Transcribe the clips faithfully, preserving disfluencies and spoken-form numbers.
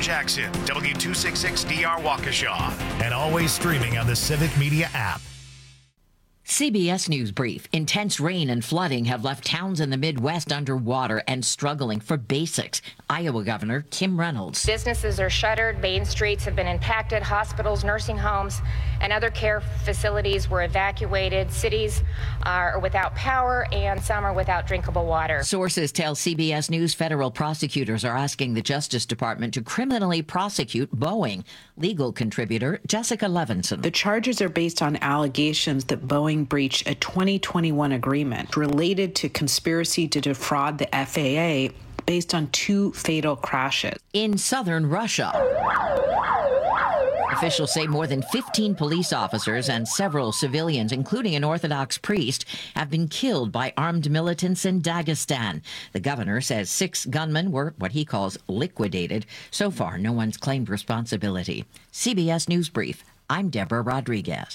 Jackson, W two sixty-six D R Waukesha, and always streaming on the Civic Media app. C B S News Brief. Intense rain and flooding have left towns in the Midwest underwater and struggling for basics. Iowa Governor Kim Reynolds. Businesses are shuttered, main streets have been impacted, hospitals, nursing homes, and other care facilities were evacuated. Cities are without power and some are without drinkable water. Sources tell C B S News federal prosecutors are asking the Justice Department to criminally prosecute Boeing. Legal contributor Jessica Levinson. The charges are based on allegations that Boeing breached a twenty twenty-one agreement related to conspiracy to defraud the F A A based on two fatal crashes. In southern Russia, officials say more than fifteen police officers and several civilians, including an Orthodox priest, have been killed by armed militants in Dagestan. The governor says six gunmen were what he calls liquidated. So far, no one's claimed responsibility. C B S News Brief. I'm Deborah Rodriguez.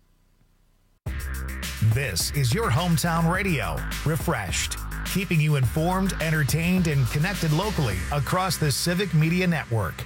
This is your hometown radio, Refreshed, keeping you informed, entertained, and connected locally across the Civic Media Network.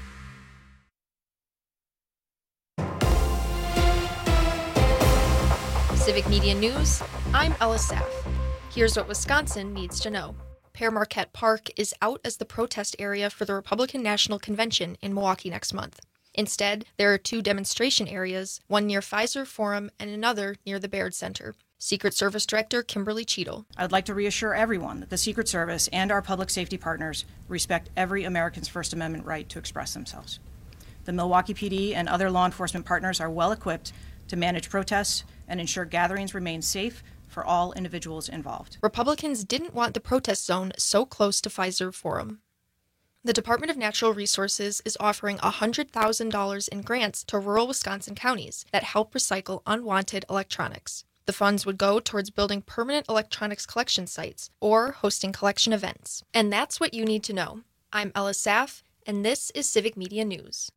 Civic Media News, I'm Ella Saff. Here's what Wisconsin needs to know. Pere Marquette Park is out as the protest area for the Republican National Convention in Milwaukee next month. Instead, there are two demonstration areas, one near Pfizer Forum and another near the Baird Center. Secret Service Director Kimberly Cheadle. I'd like to reassure everyone that the Secret Service and our public safety partners respect every American's First Amendment right to express themselves. The Milwaukee P D and other law enforcement partners are well equipped to manage protests and ensure gatherings remain safe for all individuals involved. Republicans didn't want the protest zone so close to Pfizer Forum. The Department of Natural Resources is offering one hundred thousand dollars in grants to rural Wisconsin counties that help recycle unwanted electronics. The funds would go towards building permanent electronics collection sites or hosting collection events. And that's what you need to know. I'm Ella Saff, and this is Civic Media News.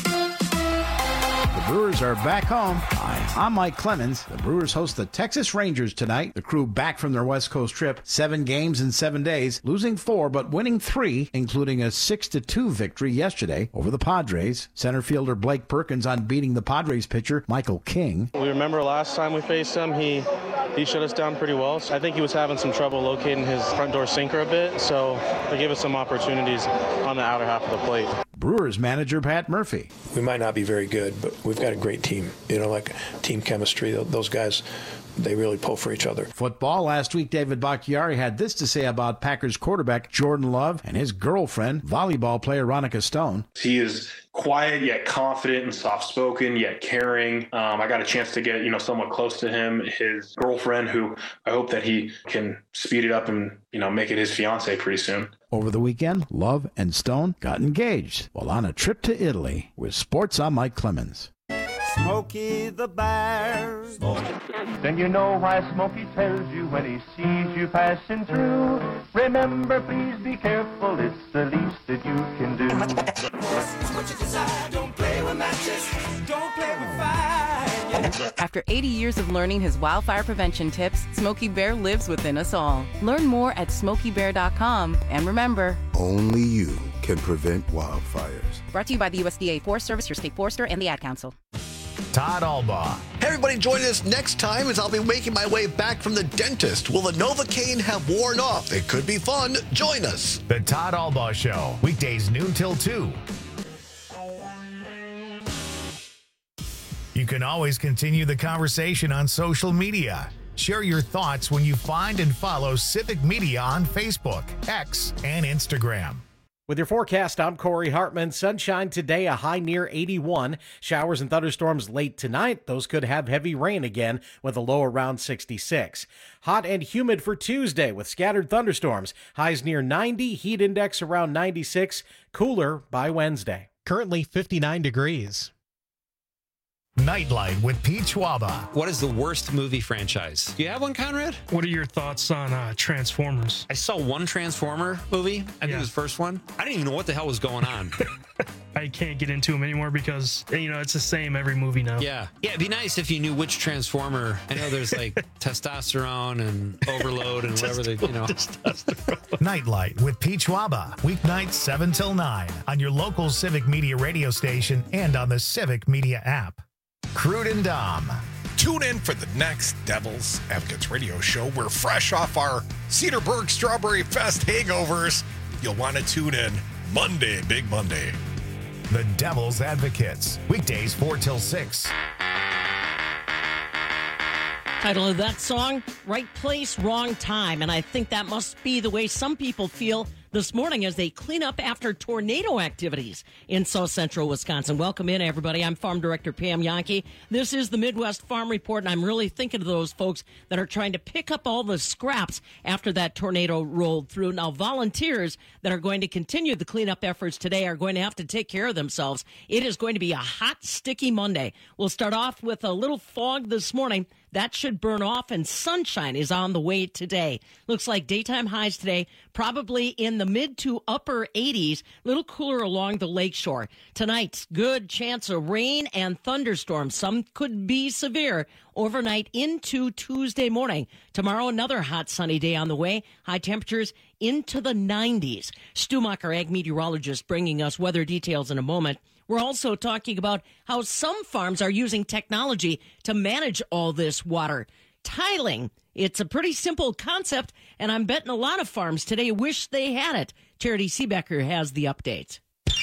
The Brewers are back home. Hi, I'm Mike Clemens. The Brewers host the Texas Rangers tonight. The crew back from their West Coast trip. Seven games in seven days, losing four but winning three, including a six to two victory yesterday over the Padres. Center fielder Blake Perkins on beating the Padres pitcher Michael King. We remember last time we faced him, he he shut us down pretty well. I think he was having some trouble locating his front door sinker a bit, so they gave us some opportunities on the outer half of the plate. Brewers manager Pat Murphy. We might not be very good, but we've got a great team. You know, like team chemistry. Those guys, they really pull for each other. Football. Last week, David Bakhtiari had this to say about Packers quarterback Jordan Love and his girlfriend, volleyball player Ronica Stone. He is quiet yet confident and soft-spoken yet caring. Um, I got a chance to get, you know, somewhat close to him. His girlfriend, who I hope that he can speed it up and, you know, make it his fiance pretty soon. Over the weekend, Love and Stone got engaged while on a trip to Italy. With sports, I'm Mike Clemens. Smokey the Bear. Smokey. Then you know why Smokey tells you when he sees you passing through. Remember, please be careful, it's the least that you can do. What you desire, don't play with matches, don't play with fire. After eighty years of learning his wildfire prevention tips, Smokey Bear lives within us all. Learn more at smokey bear dot com. And remember, only you can prevent wildfires. Brought to you by the U S D A Forest Service, your state forester, and the Ad Council. Todd Albaugh. Hey, everybody, join us next time as I'll be making my way back from the dentist. Will the Novocaine have worn off? It could be fun. Join us. The Todd Albaugh Show, weekdays noon till two. You can always continue the conversation on social media. Share your thoughts when you find and follow Civic Media on Facebook, X, and Instagram. With your forecast, I'm Corey Hartman. Sunshine today, a high near eighty-one. Showers and thunderstorms late tonight. Those could have heavy rain again with a low around sixty-six. Hot and humid for Tuesday with scattered thunderstorms. Highs near ninety, heat index around ninety-six. Cooler by Wednesday. Currently fifty-nine degrees. Nightlight with Pete Schwaba. What is the worst movie franchise? Do you have one, Conrad? What are your thoughts on uh, Transformers? I saw one Transformer movie. I think yeah. it was the first one. I didn't even know what the hell was going on. I can't get into them anymore because, you know, it's the same every movie now. Yeah. Yeah, it'd be nice if you knew which Transformer. I know there's like testosterone and overload and whatever they, you know. Nightlight with Peach Waba. Weeknights seven till nine on your local Civic Media radio station and on the Civic Media app. Crude and Dom. Tune in for the next Devil's Advocates radio show. We're fresh off our Cedarburg Strawberry Fest hangovers. You'll want to tune in Monday, Big Monday. The Devil's Advocates. Weekdays four till six. Title of that song, Right Place, Wrong Time. And I think that must be the way some people feel this morning as they clean up after tornado activities in south central Wisconsin. Welcome in, everybody. I'm Farm Director Pam Yankee. This is the Midwest Farm Report, and I'm really thinking of those folks that are trying to pick up all the scraps after that tornado rolled through. Now, volunteers that are going to continue the cleanup efforts today are going to have to take care of themselves. It is going to be a hot, sticky Monday. We'll start off with a little fog this morning. That should burn off, and sunshine is on the way today. Looks like daytime highs today, probably in the mid to upper eighties, a little cooler along the lakeshore. Tonight, good chance of rain and thunderstorms. Some could be severe overnight into Tuesday morning. Tomorrow, another hot, sunny day on the way. High temperatures into the nineties. Stu Macher, ag meteorologist, bringing us weather details in a moment. We're also talking about how some farms are using technology to manage all this water. Tiling, it's a pretty simple concept, and I'm betting a lot of farms today wish they had it. Charity Seebecker has the updates.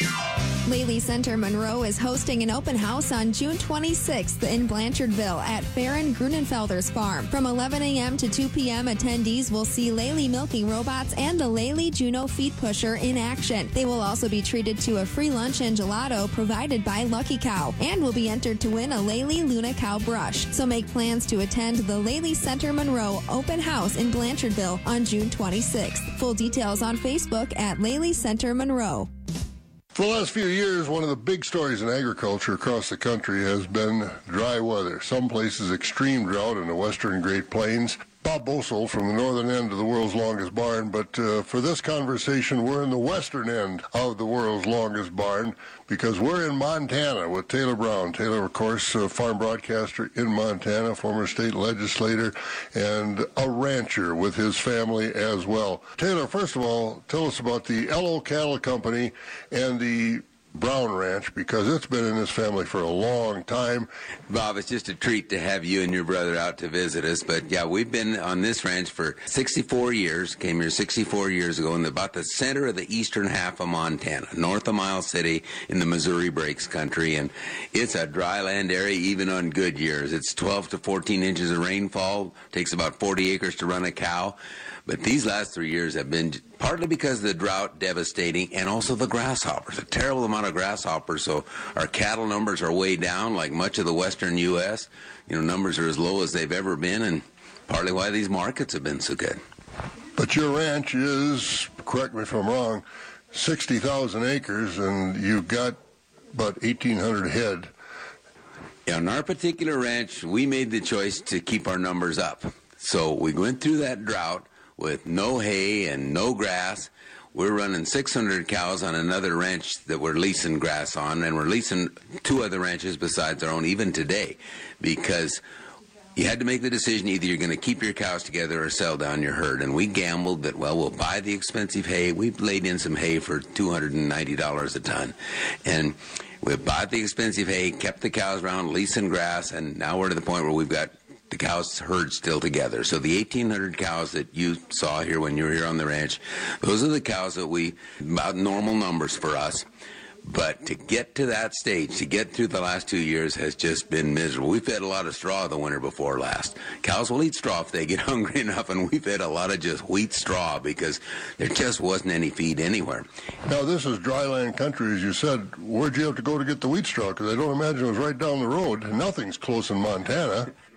Lely Center Monroe is hosting an open house on June twenty-sixth in Blanchardville at Farron Grunenfelder's farm. From eleven a.m. to two p.m., attendees will see Lely milking robots and the Lely Juno feed pusher in action. They will also be treated to a free lunch and gelato provided by Lucky Cow and will be entered to win a Lely Luna Cow brush. So make plans to attend the Lely Center Monroe open house in Blanchardville on June twenty-sixth. Full details on Facebook at Lely Center Monroe. For the last few years, one of the big stories in agriculture across the country has been dry weather. Some places extreme drought in the western Great Plains. Bob Boesel from the northern end of the world's longest barn, but uh, for this conversation, we're in the western end of the world's longest barn because we're in Montana with Taylor Brown. Taylor, of course, a farm broadcaster in Montana, former state legislator, and a rancher with his family as well. Taylor, first of all, tell us about the Ello Cattle Company and the Brown Ranch, because it's been in this family for a long time. Bob, it's just a treat to have you and your brother out to visit us. But yeah, we've been on this ranch for sixty-four years, came here sixty-four years ago in about the center of the eastern half of Montana, north of Miles City in the Missouri Breaks country. And it's a dry land area even on good years. It's twelve to fourteen inches of rainfall, takes about forty acres to run a cow. But these last three years have been partly because of the drought devastating and also the grasshoppers, a terrible amount of grasshoppers. So our cattle numbers are way down like much of the western U S. You know, numbers are as low as they've ever been, and partly why these markets have been so good. But your ranch is, correct me if I'm wrong, sixty thousand acres, and you've got about eighteen hundred head. Yeah, on our particular ranch, we made the choice to keep our numbers up. So we went through that drought with no hay and no grass. We're running six hundred cows on another ranch that we're leasing grass on, and we're leasing two other ranches besides our own even today, because you had to make the decision, either you're going to keep your cows together or sell down your herd. And we gambled that, well, we'll buy the expensive hay. We've laid in some hay for two hundred ninety dollars a ton. And we bought the expensive hay, kept the cows around, leasing grass, and now we're to the point where we've got the cows herd still together. So the eighteen hundred cows that you saw here when you were here on the ranch, those are the cows that we, about normal numbers for us. But to get to that stage, to get through the last two years has just been miserable. We fed a lot of straw the winter before last. Cows will eat straw if they get hungry enough, and we fed a lot of just wheat straw because there just wasn't any feed anywhere. Now, this is dryland country, as you said. Where'd you have to go to get the wheat straw? Because I don't imagine it was right down the road. Nothing's close in Montana.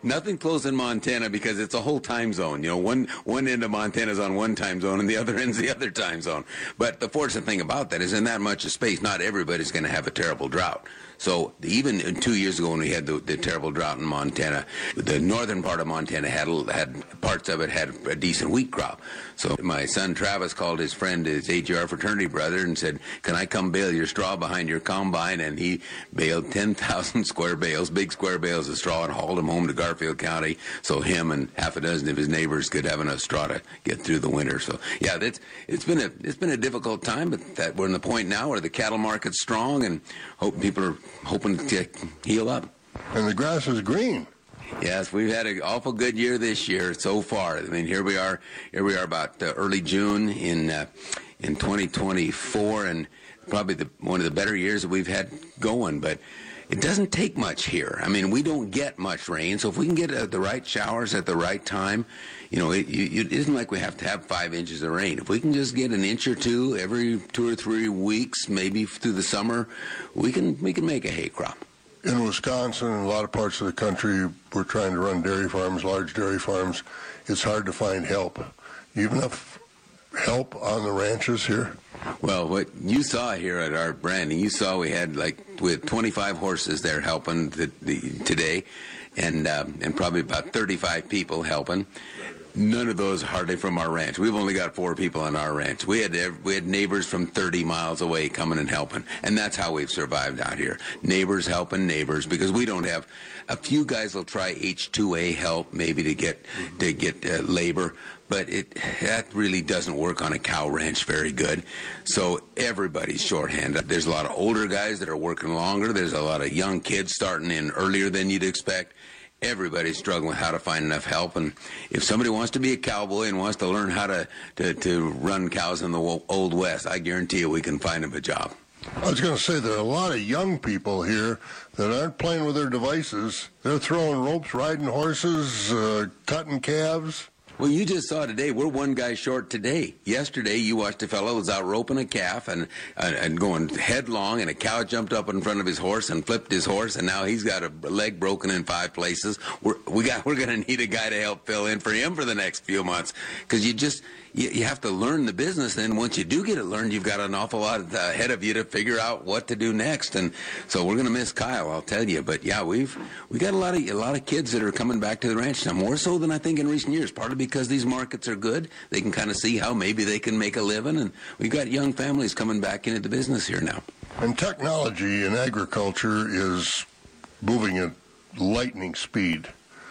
nothing close in Montana because it's a whole time zone. You know, one one end of Montana is on one time zone and the other end's the other time zone. But the fortunate thing about that is in that much of space, not everybody's going to have a terrible drought. So even two years ago when we had the, the terrible drought in Montana, the northern part of Montana had had parts of it had a decent wheat crop. So my son Travis called his friend, his A G R fraternity brother, and said, "Can I come bale your straw behind your combine?" And he baled ten thousand square bales, big square bales of straw, and hauled them home to Garfield County so him and half a dozen of his neighbors could have enough straw to get through the winter. So yeah, that's it's been a it's been a difficult time, but that we're in the point now where the cattle market's strong and hope people are hoping to heal up. And the grass is green. Yes, we've had an awful good year this year so far. I mean, here we are. Here we are about uh, early June in uh, in twenty twenty-four, and probably the, one of the better years that we've had going. But it doesn't take much here. I mean, we don't get much rain, so if we can get uh, the right showers at the right time, you know, it, it isn't like we have to have five inches of rain. If we can just get an inch or two every two or three weeks, maybe through the summer, we can we can make a hay crop. In Wisconsin and a lot of parts of the country, we're trying to run dairy farms, large dairy farms. It's hard to find help. You have enough help on the ranches here? Well, what you saw here at our branding, you saw we had like with twenty-five horses there helping the, the, today, and um, and probably about thirty-five people helping. None of those hardly from our ranch. We've only got four people on our ranch. We had we had neighbors from thirty miles away coming and helping, and that's how we've survived out here. Neighbors helping neighbors, because we don't have. A few guys will try H two A help maybe to get to get uh, labor, but it that really doesn't work on a cow ranch very good. So everybody's shorthanded. There's a lot of older guys that are working longer. There's a lot of young kids starting in earlier than you'd expect. Everybody's struggling with how to find enough help, and if somebody wants to be a cowboy and wants to learn how to, to, to run cows in the Old West, I guarantee you we can find them a job. I was going to say there are a lot of young people here that aren't playing with their devices. They're throwing ropes, riding horses, uh, cutting calves. Well, you just saw today, we're one guy short today. Yesterday, you watched a fellow who was out roping a calf and, and and going headlong, and a cow jumped up in front of his horse and flipped his horse, and now he's got a leg broken in five places. We're, we got, we're going to need a guy to help fill in for him for the next few months, because you just, you, you have to learn the business. Then once you do get it learned, you've got an awful lot ahead of you to figure out what to do next. And so we're going to miss Kyle, I'll tell you. But yeah, we've we got a lot of a lot of kids that are coming back to the ranch now, more so than I think in recent years, partly because these markets are good. They can kind of see how maybe they can make a living, and we've got young families coming back into the business here now. And technology in agriculture is moving at lightning speed.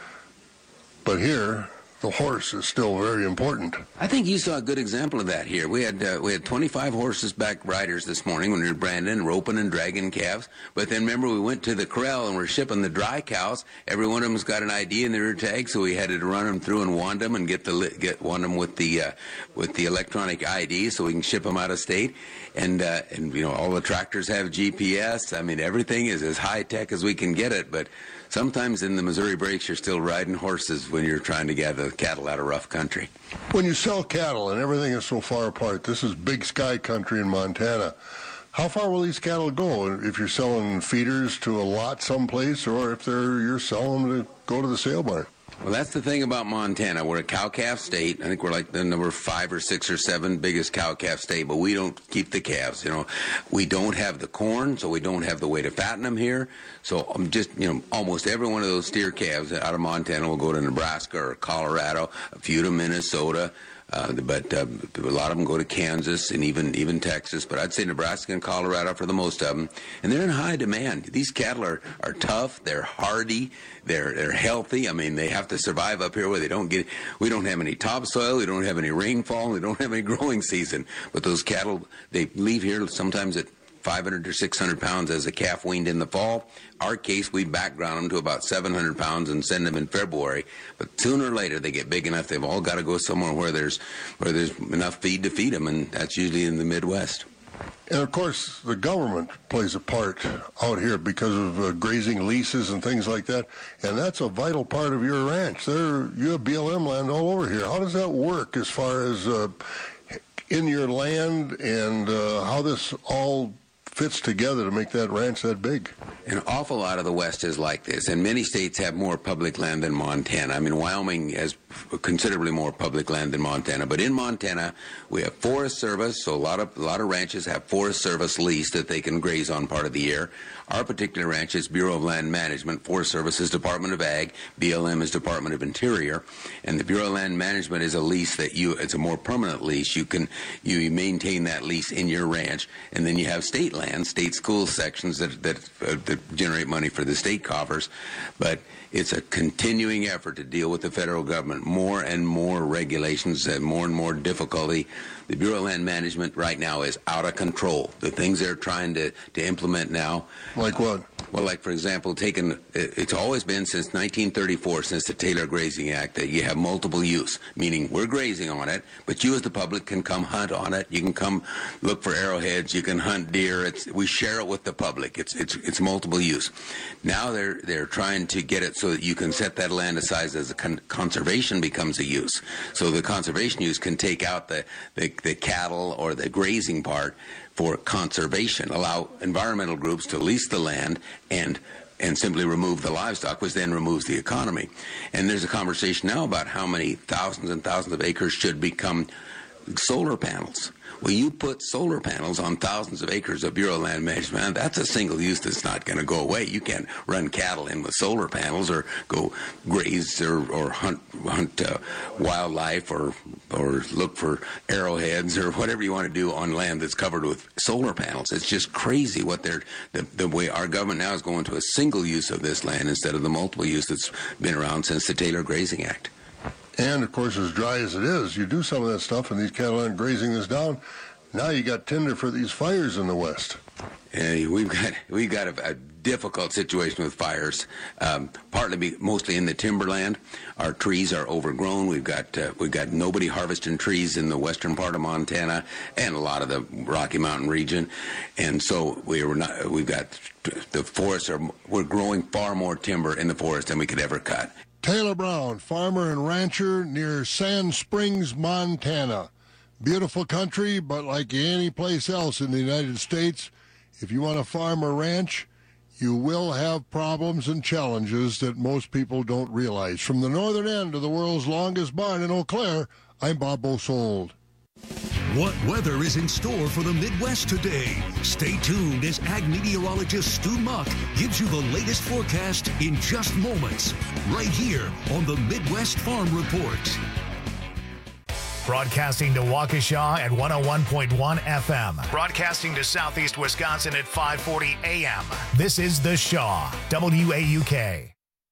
But here, the horse is still very important. I think you saw a good example of that here. We had uh, we had twenty-five horses back riders this morning when we were branding, roping, and dragging calves. But then remember, we went to the corral and we're shipping the dry cows. Every one of them's got an I D in their tag, so we had to run them through and wand them and get the get wand them with the uh, with the electronic I D, so we can ship them out of state. And uh, and you know, all the tractors have G P S. I mean, everything is as high tech as we can get it. But sometimes in the Missouri breaks, you're still riding horses when you're trying to gather cattle out of rough country. When you sell cattle and everything is so far apart, this is big sky country in Montana. How far will these cattle go if you're selling feeders to a lot someplace, or if they're you're selling them to go to the sale barn? Well, that's the thing about Montana. We're a cow-calf state. I think we're like the number five or six or seven biggest cow-calf state, but we don't keep the calves. You know, we don't have the corn, so we don't have the way to fatten them here. So I'm just, you know, almost every one of those steer calves out of Montana will go to Nebraska or Colorado, a few to Minnesota. Uh, but uh, a lot of them go to Kansas and even even Texas. But I'd say Nebraska and Colorado for the most of them. And they're in high demand. These cattle are, are tough. They're hardy. They're they're healthy. I mean, they have to survive up here where they don't get. We don't have any topsoil. We don't have any rainfall. We don't have any growing season. But those cattle, they leave here sometimes at five hundred or six hundred pounds as a calf weaned in the fall. Our case, we background them to about seven hundred pounds and send them in February. But sooner or later, they get big enough. They've all got to go somewhere where there's where there's enough feed to feed them, and that's usually in the Midwest. And of course, the government plays a part out here because of uh, grazing leases and things like that. And that's a vital part of your ranch. There, you have B L M land all over here. How does that work as far as uh, in your land and uh, how this all fits together to make that ranch that big. An awful lot of the West is like this, and many states have more public land than Montana. I mean, Wyoming has considerably more public land than Montana, but in Montana, we have Forest Service, so a lot of a lot of ranches have Forest Service lease that they can graze on part of the year. Our particular ranch is Bureau of Land Management, Forest Service is Department of Ag, B L M is Department of Interior, and the Bureau of Land Management is a lease that you, it's a more permanent lease. You can, you maintain that lease in your ranch, and then you have state land, state school sections that, that, uh, that generate money for the state coffers, but it's a continuing effort to deal with the federal government. More and more regulations and more and more difficulty. The Bureau of Land Management right now is out of control. The things they're trying to, to implement now. Like what? Well, like, for example, taking, it's always been since nineteen thirty-four, since the Taylor Grazing Act, that you have multiple use, meaning we're grazing on it, but you as the public can come hunt on it. You can come look for arrowheads. You can hunt deer. It's, we share it with the public. It's, it's, it's multiple use. Now they're, they're trying to get it so that you can set that land aside as a con- conservation becomes a use. So the conservation use can take out the, the, the cattle or the grazing part for conservation, allow environmental groups to lease the land and and simply remove the livestock, which then removes the economy. And there's a conversation now about how many thousands and thousands of acres should become solar panels. Well, you put solar panels on thousands of acres of Bureau of Land Management, that's a single use that's not going to go away. You can't run cattle in with solar panels or go graze or, or hunt hunt uh, wildlife or or look for arrowheads or whatever you want to do on land that's covered with solar panels. It's just crazy what they're the, the way our government now is going to a single use of this land instead of the multiple use that's been around since the Taylor Grazing Act. And, of course, as dry as it is, you do some of that stuff, and these cattle aren't grazing this down. Now you got tinder for these fires in the West. Uh, we've got we've got a, a difficult situation with fires, um, partly be, mostly in the timberland. Our trees are overgrown. We've got uh, we've got nobody harvesting trees in the western part of Montana and a lot of the Rocky Mountain region, and so we were not. We've got the forests are we're growing far more timber in the forest than we could ever cut. Taylor Brown, farmer and rancher near Sand Springs, Montana. Beautiful country, but like any place else in the United States, if you want to farm or ranch, you will have problems and challenges that most people don't realize. From the northern end of the world's longest barn in Eau Claire, I'm Bob Bosold. What weather is in store for the Midwest today? Stay tuned as ag meteorologist Stu Muck gives you the latest forecast in just moments, right here on the Midwest Farm Report. Broadcasting to Waukesha at one oh one point one F M. Broadcasting to Southeast Wisconsin at five forty A M. This is The Shaw, W A U K.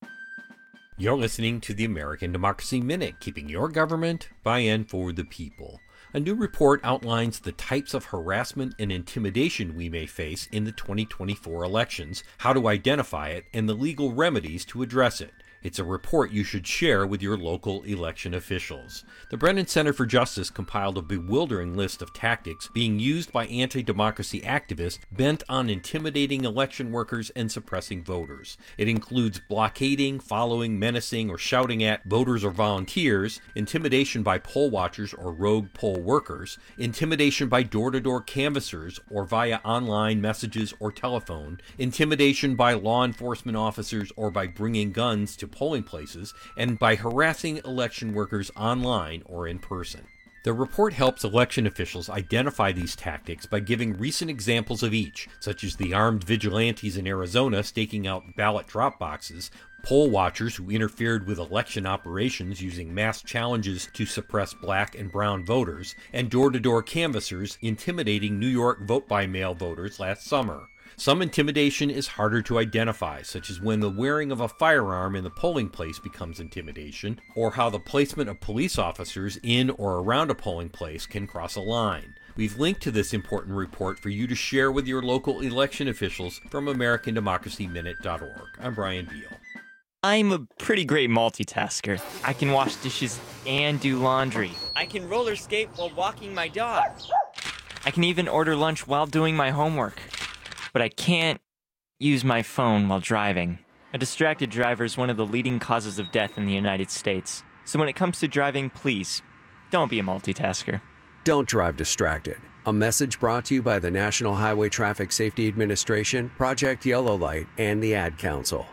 You're listening to the American Democracy Minute, keeping your government by and for the people. A new report outlines the types of harassment and intimidation we may face in the twenty twenty-four elections, how to identify it, and the legal remedies to address it. It's a report you should share with your local election officials. The Brennan Center for Justice compiled a bewildering list of tactics being used by anti-democracy activists bent on intimidating election workers and suppressing voters. It includes blockading, following, menacing, or shouting at voters or volunteers, intimidation by poll watchers or rogue poll workers, intimidation by door-to-door canvassers or via online messages or telephone, intimidation by law enforcement officers or by bringing guns to polling places, and by harassing election workers online or in person. The report helps election officials identify these tactics by giving recent examples of each, such as the armed vigilantes in Arizona staking out ballot drop boxes, poll watchers who interfered with election operations using mass challenges to suppress black and brown voters, and door-to-door canvassers intimidating New York vote-by-mail voters last summer. Some intimidation is harder to identify, such as when the wearing of a firearm in the polling place becomes intimidation, or how the placement of police officers in or around a polling place can cross a line. We've linked to this important report for you to share with your local election officials from American Democracy Minute dot org. I'm Brian Beal. I'm a pretty great multitasker. I can wash dishes and do laundry. I can roller skate while walking my dog. I can even order lunch while doing my homework. But I can't use my phone while driving. A distracted driver is one of the leading causes of death in the United States. So when it comes to driving, please, don't be a multitasker. Don't drive distracted. A message brought to you by the National Highway Traffic Safety Administration, Project Yellow Light, and the Ad Council.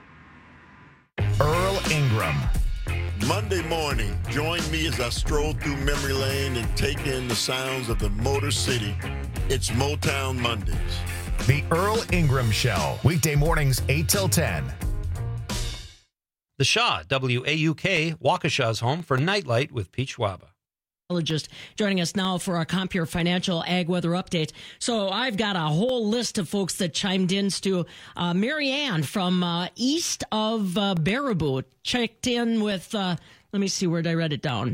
Earl Ingram. Monday morning, join me as I stroll through memory lane and take in the sounds of the Motor City. It's Motown Mondays. The Earl Ingram Show, weekday mornings eight till ten. The Shaw, W A U K, Waukesha's home for Nightlight with Pete Schwaba. Just joining us now for our Compeer Financial Ag Weather Update. So I've got a whole list of folks that chimed in. To uh, Mary Ann from uh, east of uh, Baraboo checked in with, uh, let me see, where did I write it down?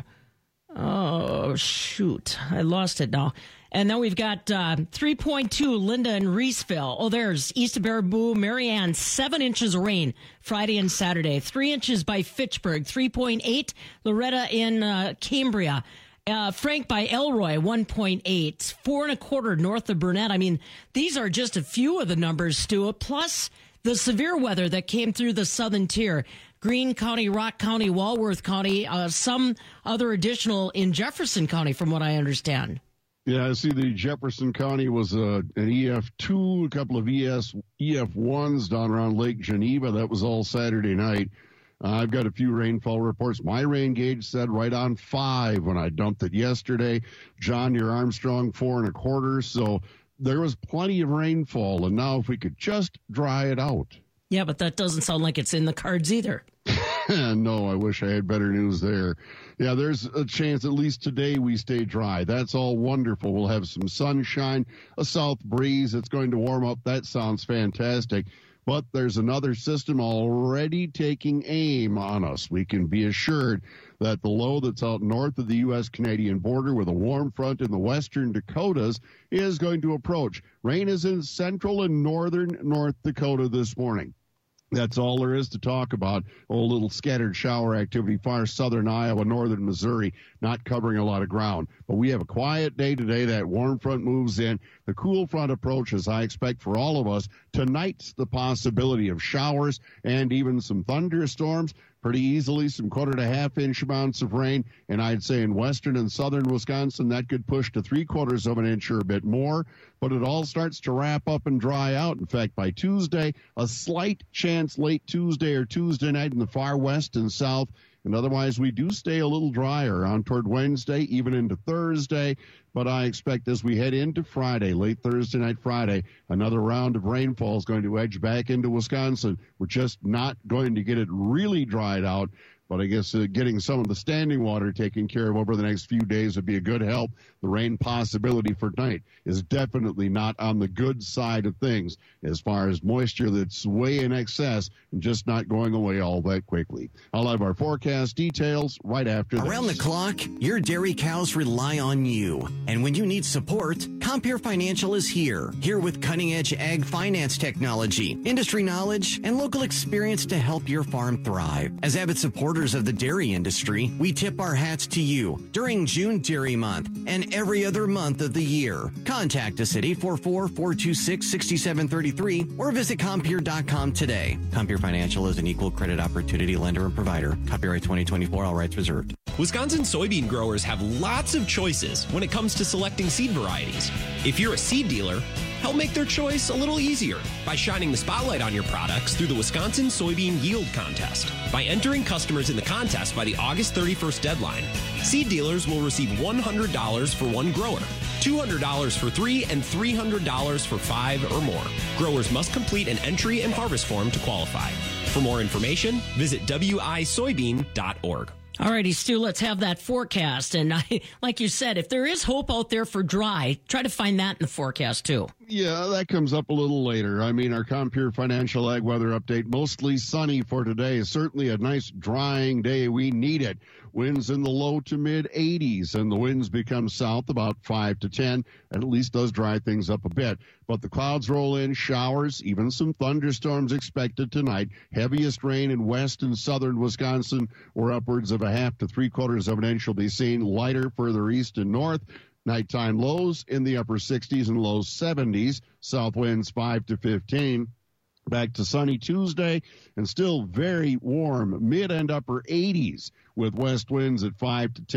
Oh, shoot. I lost it now. And then we've got uh, three point two, Linda in Reeseville. Oh, there's east of Baraboo, Mary Ann, seven inches of rain Friday and Saturday. Three inches by Fitchburg, three point eight, Loretta in uh, Cambria. Uh, Frank by Elroy, one point eight. Four and a quarter north of Burnett. I mean, these are just a few of the numbers, Stuart, plus the severe weather that came through the southern tier. Greene County, Rock County, Walworth County, uh, some other additional in Jefferson County, from what I understand. Yeah, I see the Jefferson County was uh, an E F two, a couple of E S, E F ones down around Lake Geneva. That was all Saturday night. Uh, I've got a few rainfall reports. My rain gauge said right on five when I dumped it yesterday. John, your Armstrong, four and a quarter. So there was plenty of rainfall. And now if we could just dry it out. Yeah, but that doesn't sound like it's in the cards either. No, I wish I had better news there. Yeah, there's a chance at least today we stay dry. That's all wonderful. We'll have some sunshine, a south breeze. It's going to warm up. That sounds fantastic. But there's another system already taking aim on us. We can be assured that the low that's out north of the U S Canadian border with a warm front in the western Dakotas is going to approach. Rain is in central and northern North Dakota this morning. That's all there is to talk about. A little scattered shower activity, far southern Iowa, northern Missouri, not covering a lot of ground. But we have a quiet day today. That warm front moves in. The cool front approaches, I expect for all of us. Tonight's the possibility of showers and even some thunderstorms. Pretty easily, some quarter to half inch amounts of rain. And I'd say in western and southern Wisconsin, that could push to three quarters of an inch or a bit more. But it all starts to wrap up and dry out. In fact, by Tuesday, a slight chance late Tuesday or Tuesday night in the far west and south. And otherwise, we do stay a little drier on toward Wednesday, even into Thursday. But I expect as we head into Friday, late Thursday night, Friday, another round of rainfall is going to edge back into Wisconsin. We're just not going to get it really dried out. But I guess uh, getting some of the standing water taken care of over the next few days would be a good help. The rain possibility for tonight is definitely not on the good side of things as far as moisture that's way in excess and just not going away all that quickly. I'll have our forecast details right after this. Around the clock, your dairy cows rely on you. And when you need support, Compeer Financial is here. Here with cutting-edge ag finance technology, industry knowledge, and local experience to help your farm thrive. As avid supporters of the dairy industry, we tip our hats to you during June Dairy Month and every other month of the year. Contact us at eight four four, four two six, six seven three three or visit Compeer dot com today. Compeer Financial is an equal credit opportunity lender and provider. Copyright twenty twenty-four, all rights reserved. Wisconsin soybean growers have lots of choices when it comes to selecting seed varieties. If you're a seed dealer, help make their choice a little easier by shining the spotlight on your products through the Wisconsin Soybean Yield Contest. By entering customers in the contest by the August thirty-first deadline, seed dealers will receive one hundred dollars for one grower, two hundred dollars for three, and three hundred dollars for five or more. Growers must complete an entry and harvest form to qualify. For more information, visit w i soybean dot org. All righty, Stu, let's have that forecast. And I, like you said, if there is hope out there for dry, try to find that in the forecast, too. Yeah, that comes up a little later. I mean, our Compeer Financial Ag Weather Update, mostly sunny for today. Certainly a nice drying day. We need it. Winds in the low to mid eighties, and the winds become south about five to ten. At least does dry things up a bit. But the clouds roll in, showers, even some thunderstorms expected tonight. Heaviest rain in west and southern Wisconsin, where upwards of a half to three quarters of an inch will be seen. Lighter further east and north. Nighttime lows in the upper sixties and low seventies. South winds five to fifteen. Back to sunny Tuesday and still very warm, mid and upper eighties with west winds at five to ten.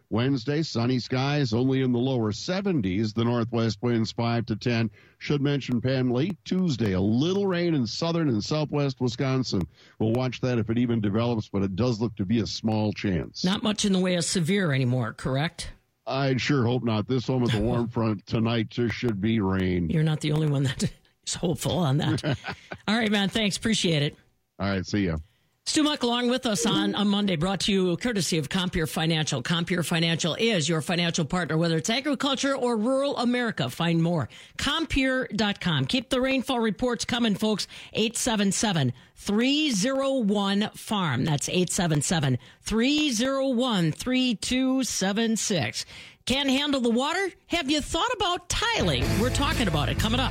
Wednesday, sunny skies, only in the lower seventies. The northwest winds five to ten. Should mention, Pam, late Tuesday, a little rain in southern and southwest Wisconsin. We'll watch that if it even develops, but it does look to be a small chance. Not much in the way of severe anymore, correct? I sure hope not. This one with the warm front tonight just should be rain. You're not the only one that is hopeful on that. All right, man. Thanks. Appreciate it. All right. See ya. Stu Muck along with us on a Monday, brought to you courtesy of Compeer Financial. Compeer Financial is your financial partner, whether it's agriculture or rural America. Find more. Compeer dot com. Keep the rainfall reports coming, folks. eight seven seven, three oh one, farm. That's eight seven seven, three oh one, three two seven six. Can't handle the water? Have you thought about tiling? We're talking about it coming up.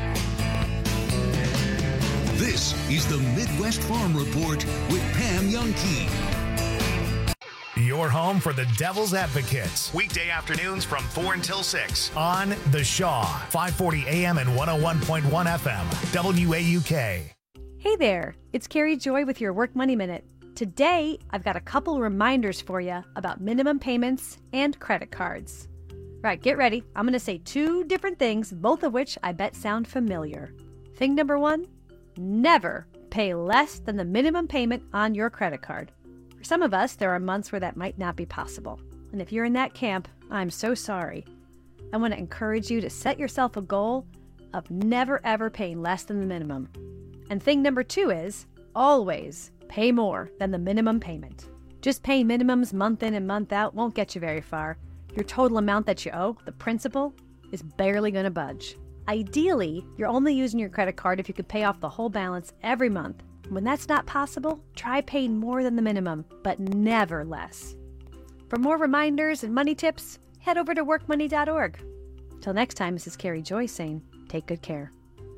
This is the Midwest Farm Report with Pam Youngkey. Your home for the Devil's Advocates. Weekday afternoons from four until six on The Shaw, five forty A M and one oh one point one F M, W A U K. Hey there, it's Carrie Joy with your Work Money Minute. Today, I've got a couple reminders for you about minimum payments and credit cards. Right, get ready. I'm going to say two different things, both of which I bet sound familiar. Thing number one, never pay less than the minimum payment on your credit card. For some of us, there are months where that might not be possible. And if you're in that camp, I'm so sorry. I want to encourage you to set yourself a goal of never ever paying less than the minimum. And thing number two is always pay more than the minimum payment. Just paying minimums month in and month out won't get you very far. Your total amount that you owe, the principal, is barely going to budge. Ideally, you're only using your credit card if you could pay off the whole balance every month. When that's not possible, try paying more than the minimum, but never less. For more reminders and money tips, head over to work money dot org. Till next time, this is Carrie Joy saying, take good care.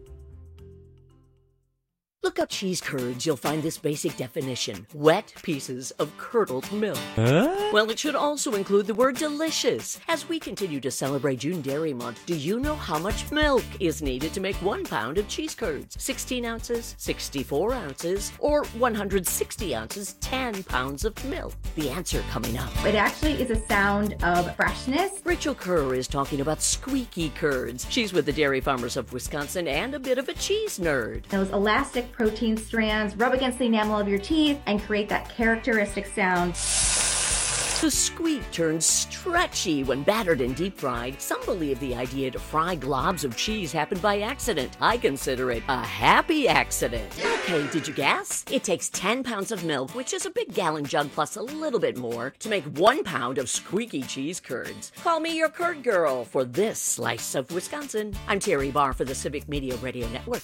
Look up cheese curds, you'll find this basic definition. Wet pieces of curdled milk. Huh? Well, it should also include the word delicious. As we continue to celebrate June Dairy Month, do you know how much milk is needed to make one pound of cheese curds? sixteen ounces, sixty-four ounces, or one hundred sixty ounces, ten pounds of milk? The answer coming up. It actually is a sound of freshness. Rachel Kerr is talking about squeaky curds. She's with the Dairy Farmers of Wisconsin and a bit of a cheese nerd. Those elastic protein strands rub against the enamel of your teeth and create that characteristic sound. The squeak turns stretchy when battered and deep fried. Some believe the idea to fry globs of cheese happened by accident. I consider it a happy accident. Okay, did you guess? It takes ten pounds of milk, which is a big gallon jug plus a little bit more, to make one pound of squeaky cheese curds. Call me your curd girl for this slice of Wisconsin. I'm Terry Barr for the Civic Media Radio Network.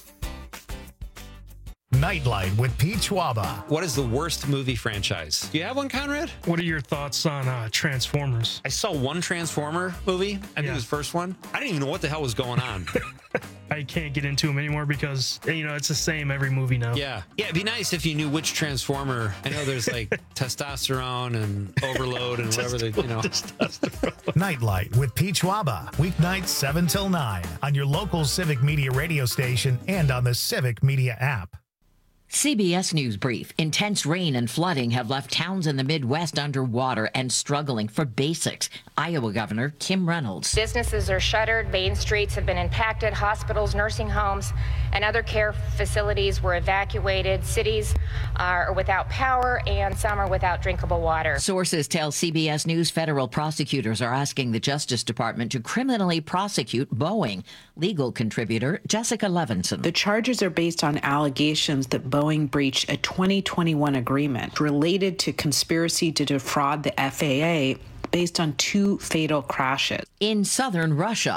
Nightlight with Pete Schwaba. What is the worst movie franchise? Do you have one, Conrad? What are your thoughts on uh, Transformers? I saw one Transformer movie. I think Yeah. it was the first one. I didn't even know what the hell was going on. I can't get into them anymore because, you know, it's the same every movie now. Yeah. Yeah, it'd be nice if you knew which Transformer. I know there's like testosterone and overload and whatever they, you know. Nightlight with Pete Schwaba. Weeknights seven till nine on your local Civic Media radio station and on the Civic Media app. C B S News Brief. Intense rain and flooding have left towns in the Midwest underwater and struggling for basics. Iowa Governor Kim Reynolds. Businesses are shuttered, main streets have been impacted, hospitals, nursing homes, and other care facilities were evacuated. Cities are without power, and some are without drinkable water. Sources tell C B S News federal prosecutors are asking the Justice Department to criminally prosecute Boeing. Legal contributor Jessica Levinson. The charges are based on allegations that Boeing breached a twenty twenty-one agreement related to conspiracy to defraud the F A A based on two fatal crashes. In southern Russia,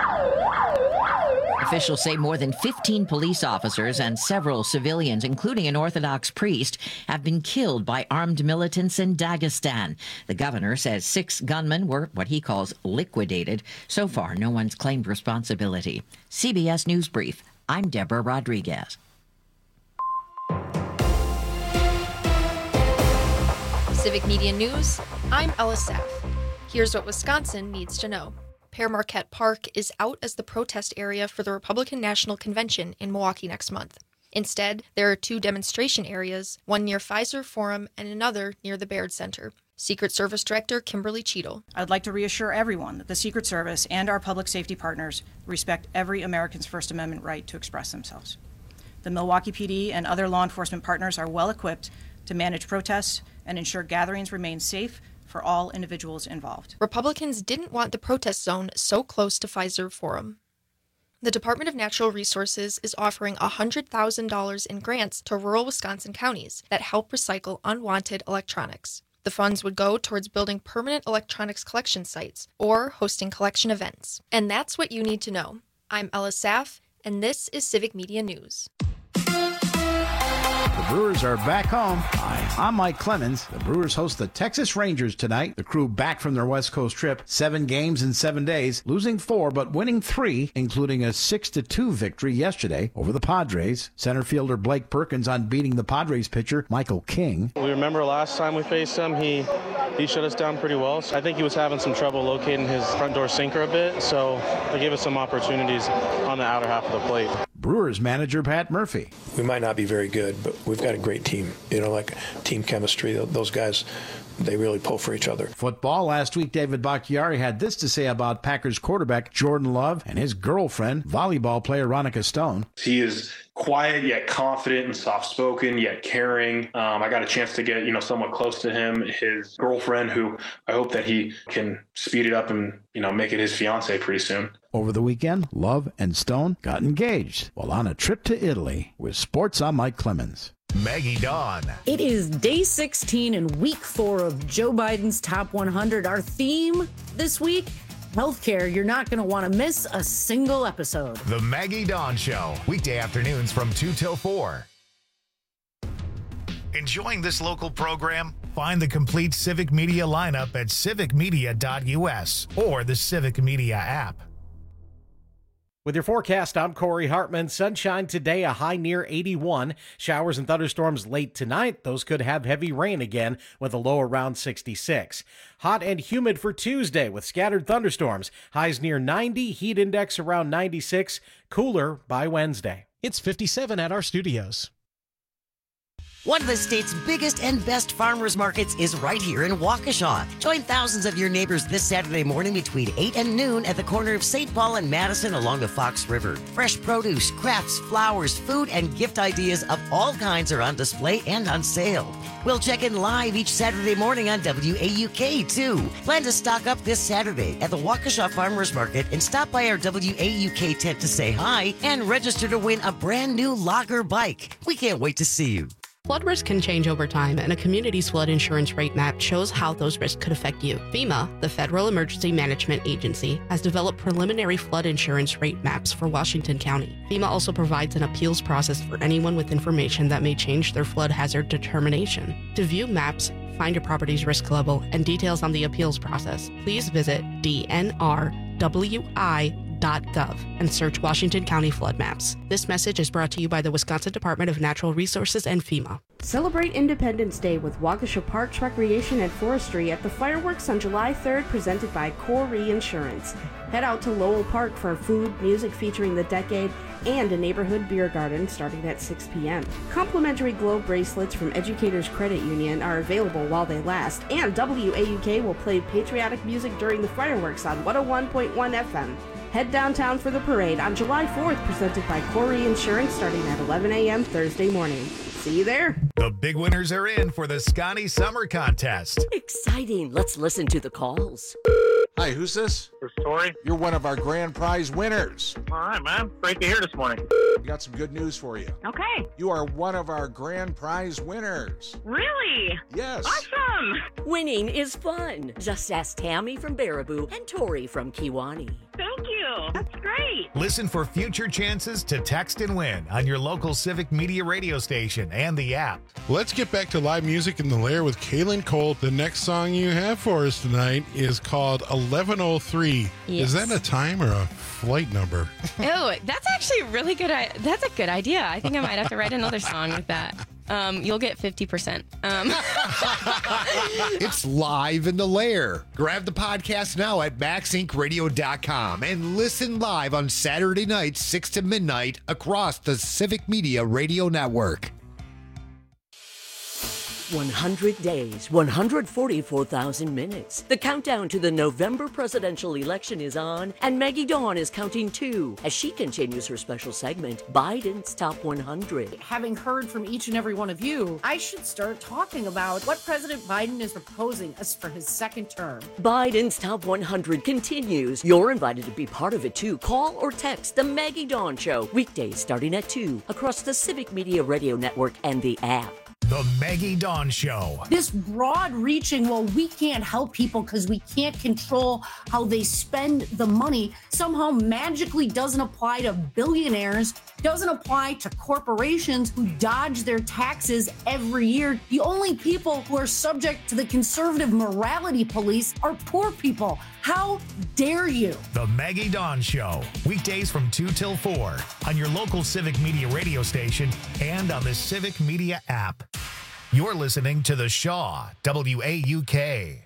officials say more than fifteen police officers and several civilians, including an Orthodox priest, have been killed by armed militants in Dagestan. The governor says six gunmen were what he calls liquidated. So far, no one's claimed responsibility. C B S News Brief. I'm Deborah Rodriguez. Civic Media News, I'm Ella Saff. Here's what Wisconsin needs to know. Pere Marquette Park is out as the protest area for the Republican National Convention in Milwaukee next month. Instead, there are two demonstration areas, one near Pfizer Forum and another near the Baird Center. Secret Service Director Kimberly Cheadle. I'd like to reassure everyone that the Secret Service and our public safety partners respect every American's First Amendment right to express themselves. The Milwaukee P D and other law enforcement partners are well equipped to manage protests and ensure gatherings remain safe for all individuals involved. Republicans didn't want the protest zone so close to Pfizer Forum. The Department of Natural Resources is offering one hundred thousand dollars in grants to rural Wisconsin counties that help recycle unwanted electronics. The funds would go towards building permanent electronics collection sites or hosting collection events. And that's what you need to know. I'm Ella Saff, and this is Civic Media News. The Brewers are back home. Hi, I'm Mike Clemens. The Brewers host the Texas Rangers tonight. The crew back from their West Coast trip. Seven games in seven days, losing four but winning three, including a six to two victory yesterday over the Padres. Center fielder Blake Perkins on beating the Padres pitcher Michael King. We remember last time we faced him, he he shut us down pretty well. I think he was having some trouble locating his front door sinker a bit, so they gave us some opportunities on the outer half of the plate. Brewers manager Pat Murphy. We might not be very good, but we've got a great team. You know, like team chemistry. Those guys, they really pull for each other. Football. Last week, David Bakhtiari had this to say about Packers quarterback Jordan Love and his girlfriend, volleyball player Ronica Stone. He is quiet yet confident and soft-spoken yet caring. Um, I got a chance to get, you know, somewhat close to him. His girlfriend, who I hope that he can speed it up and, you know, make it his fiance pretty soon. Over the weekend, Love and Stone got engaged while on a trip to Italy. With sports, I'm Mike Clemens. Maggie Dawn. It is day sixteen and week four of Joe Biden's Top one hundred. Our theme this week, healthcare. You're not going to want to miss a single episode. The Maggie Dawn Show, weekday afternoons from two till four. Enjoying this local program? Find the complete Civic Media lineup at civic media dot u s or the Civic Media app. With your forecast, I'm Corey Hartman. Sunshine today, a high near eighty-one. Showers and thunderstorms late tonight. Those could have heavy rain again with a low around sixty-six. Hot and humid for Tuesday with scattered thunderstorms. Highs near ninety, heat index around ninety-six. Cooler by Wednesday. It's fifty-seven at our studios. One of the state's biggest and best farmers markets is right here in Waukesha. Join thousands of your neighbors this Saturday morning between eight and noon at the corner of Saint Paul and Madison along the Fox River. Fresh produce, crafts, flowers, food, and gift ideas of all kinds are on display and on sale. We'll check in live each Saturday morning on W A U K, too. Plan to stock up this Saturday at the Waukesha Farmers Market and stop by our W A U K tent to say hi and register to win a brand new Logger bike. We can't wait to see you. Flood risk can change over time, and a community's flood insurance rate map shows how those risks could affect you. FEMA, the Federal Emergency Management Agency, has developed preliminary flood insurance rate maps for Washington County. FEMA also provides an appeals process for anyone with information that may change their flood hazard determination. To view maps, find your property's risk level, and details on the appeals process, please visit D N R W I dot gov and search Washington County flood maps. This message is brought to you by the Wisconsin Department of Natural Resources and FEMA. Celebrate Independence Day with Waukesha Parks, Recreation, and Forestry at the fireworks on July third, presented by Corey Insurance. Head out to Lowell Park for food, music featuring the decade, and a neighborhood beer garden starting at six p.m. Complimentary globe bracelets from Educators Credit Union are available while they last, and W A U K will play patriotic music during the fireworks on one oh one point one F M. Head downtown for the parade on July fourth, presented by Corey Insurance, starting at eleven a.m. Thursday morning. See you there. The big winners are in for the Scotty Summer Contest. Exciting. Let's listen to the calls. Hi, who's this? This is Tori. You're one of our grand prize winners. All right, man. Great to hear this morning. We got some good news for you. Okay. You are one of our grand prize winners. Really? Yes. Awesome. Winning is fun. Just ask Tammy from Baraboo and Tori from Kiwani. Thank you. That's great. Listen for future chances to text and win on your local Civic Media radio station and the app. Let's get back to live music in the Lair with Kaylin Colt. The next song you have for us tonight is called eleven oh three. Yes. Is that a time or a flight number? Oh, that's actually a really good. That's a good idea. I think I might have to write another song with that. Um, you'll get fifty percent. Um. It's live in the Lair. Grab the podcast now at max inc radio dot com and listen live on Saturday nights, six to midnight across the Civic Media Radio Network. one hundred days, one hundred forty-four thousand minutes. The countdown to the November presidential election is on, and Maggie Dawn is counting too as she continues her special segment, Biden's Top one hundred. Having heard from each and every one of you, I should start talking about what President Biden is proposing as for his second term. Biden's Top one hundred continues. You're invited to be part of it too. Call or text the Maggie Dawn Show, weekdays starting at two, across the Civic Media Radio Network and the app. The Maggie Dawn Show. This broad reaching, well, we can't help people because we can't control how they spend the money, somehow magically doesn't apply to billionaires, doesn't apply to corporations who dodge their taxes every year. The only people who are subject to the conservative morality police are poor people. How dare you? The Maggie Dawn Show. Weekdays from two till four on your local Civic Media radio station and on the Civic Media app. You're listening to The Shaw, W A U K.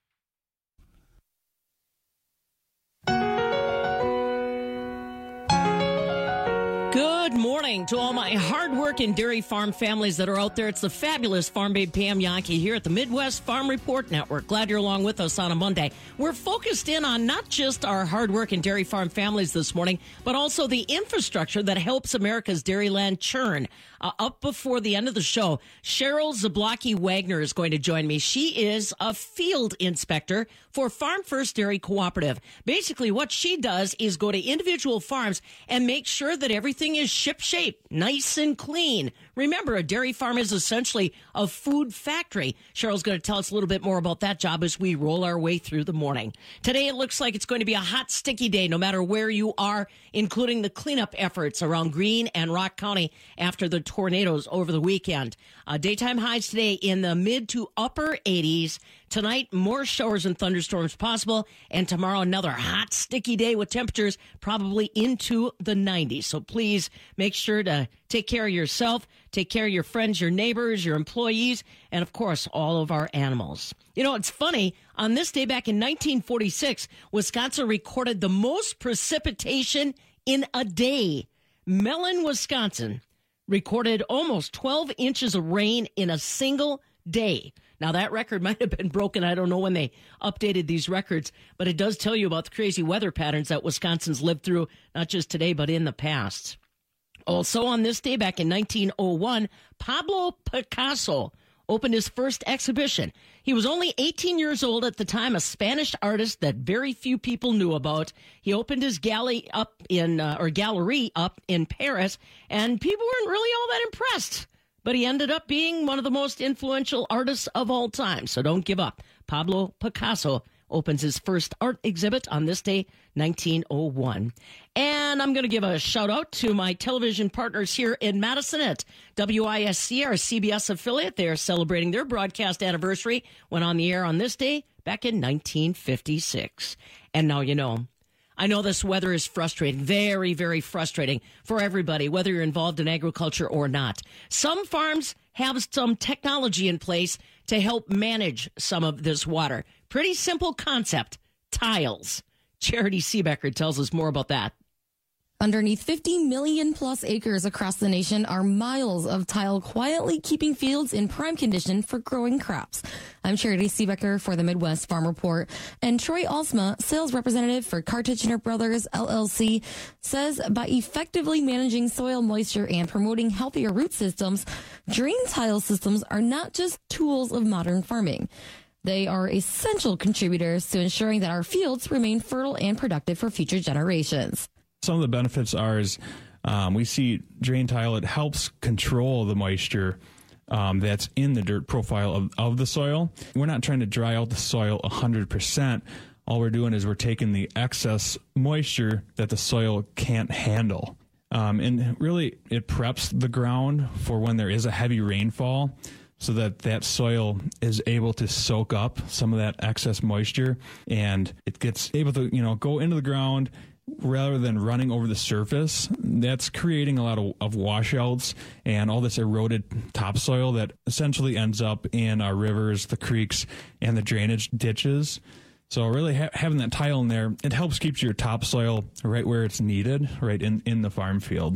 Good morning to all my hard-working dairy farm families that are out there. It's the fabulous Farm Babe Pam Yankee here at the Midwest Farm Report Network. Glad you're along with us on a Monday. We're focused in on not just our hard-working dairy farm families this morning, but also the infrastructure that helps America's dairyland churn. Uh, up before the end of the show, Cheryl Zablocki Wagner is going to join me. She is a field inspector for Farm First Dairy Cooperative. Basically, what she does is go to individual farms and make sure that everything is ship-shape, nice and clean. Remember, a dairy farm is essentially a food factory. Cheryl's going to tell us a little bit more about that job as we roll our way through the morning. Today, it looks like it's going to be a hot, sticky day, no matter where you are, including the cleanup efforts around Greene and Rock County after the tornadoes over the weekend. Uh, daytime highs today in the mid to upper eighties. Tonight, more showers and thunderstorms possible. And tomorrow, another hot, sticky day with temperatures probably into the nineties. So please make sure to take care of yourself, take care of your friends, your neighbors, your employees, and of course, all of our animals. You know, it's funny. On this day back in nineteen forty-six, Wisconsin recorded the most precipitation in a day. Mellon, Wisconsin recorded almost twelve inches of rain in a single day. Now, that record might have been broken. I don't know when they updated these records, but it does tell you about the crazy weather patterns that Wisconsin's lived through, not just today, but in the past. Also on this day back in nineteen oh one, Pablo Picasso opened his first exhibition. He was only eighteen years old at the time, a Spanish artist that very few people knew about. He opened his gallery up in, uh, or gallery up in Paris, and people weren't really all that impressed. But he ended up being one of the most influential artists of all time. So don't give up. Pablo Picasso opens his first art exhibit on this day, nineteen oh one. And I'm going to give a shout out to my television partners here in Madison at W I S C, our C B S affiliate. They are celebrating their broadcast anniversary, went on the air on this day back in nineteen fifty-six. And now you know. I know this weather is frustrating, very, very frustrating for everybody, whether you're involved in agriculture or not. Some farms have some technology in place to help manage some of this water. Pretty simple concept, tiles. Charity Seebecker tells us more about that. Underneath fifty million plus acres across the nation are miles of tile quietly keeping fields in prime condition for growing crops. I'm Charity Seebecker for the Midwest Farm Report, and Troy Alsma, sales representative for Kartitchener Brothers, L L C, says by effectively managing soil moisture and promoting healthier root systems, drain tile systems are not just tools of modern farming. They are essential contributors to ensuring that our fields remain fertile and productive for future generations. Some of the benefits are is um, we see drain tile. It helps control the moisture um, that's in the dirt profile of, of the soil. We're not trying to dry out the soil one hundred percent. All we're doing is we're taking the excess moisture that the soil can't handle. Um, and really, it preps the ground for when there is a heavy rainfall so that that soil is able to soak up some of that excess moisture, and it gets able to, you know, go into the ground rather than running over the surface. That's creating a lot of, of washouts and all this eroded topsoil that essentially ends up in our rivers, the creeks, and the drainage ditches. So really ha- having that tile in there, it helps keep your topsoil right where it's needed, right in, in the farm field.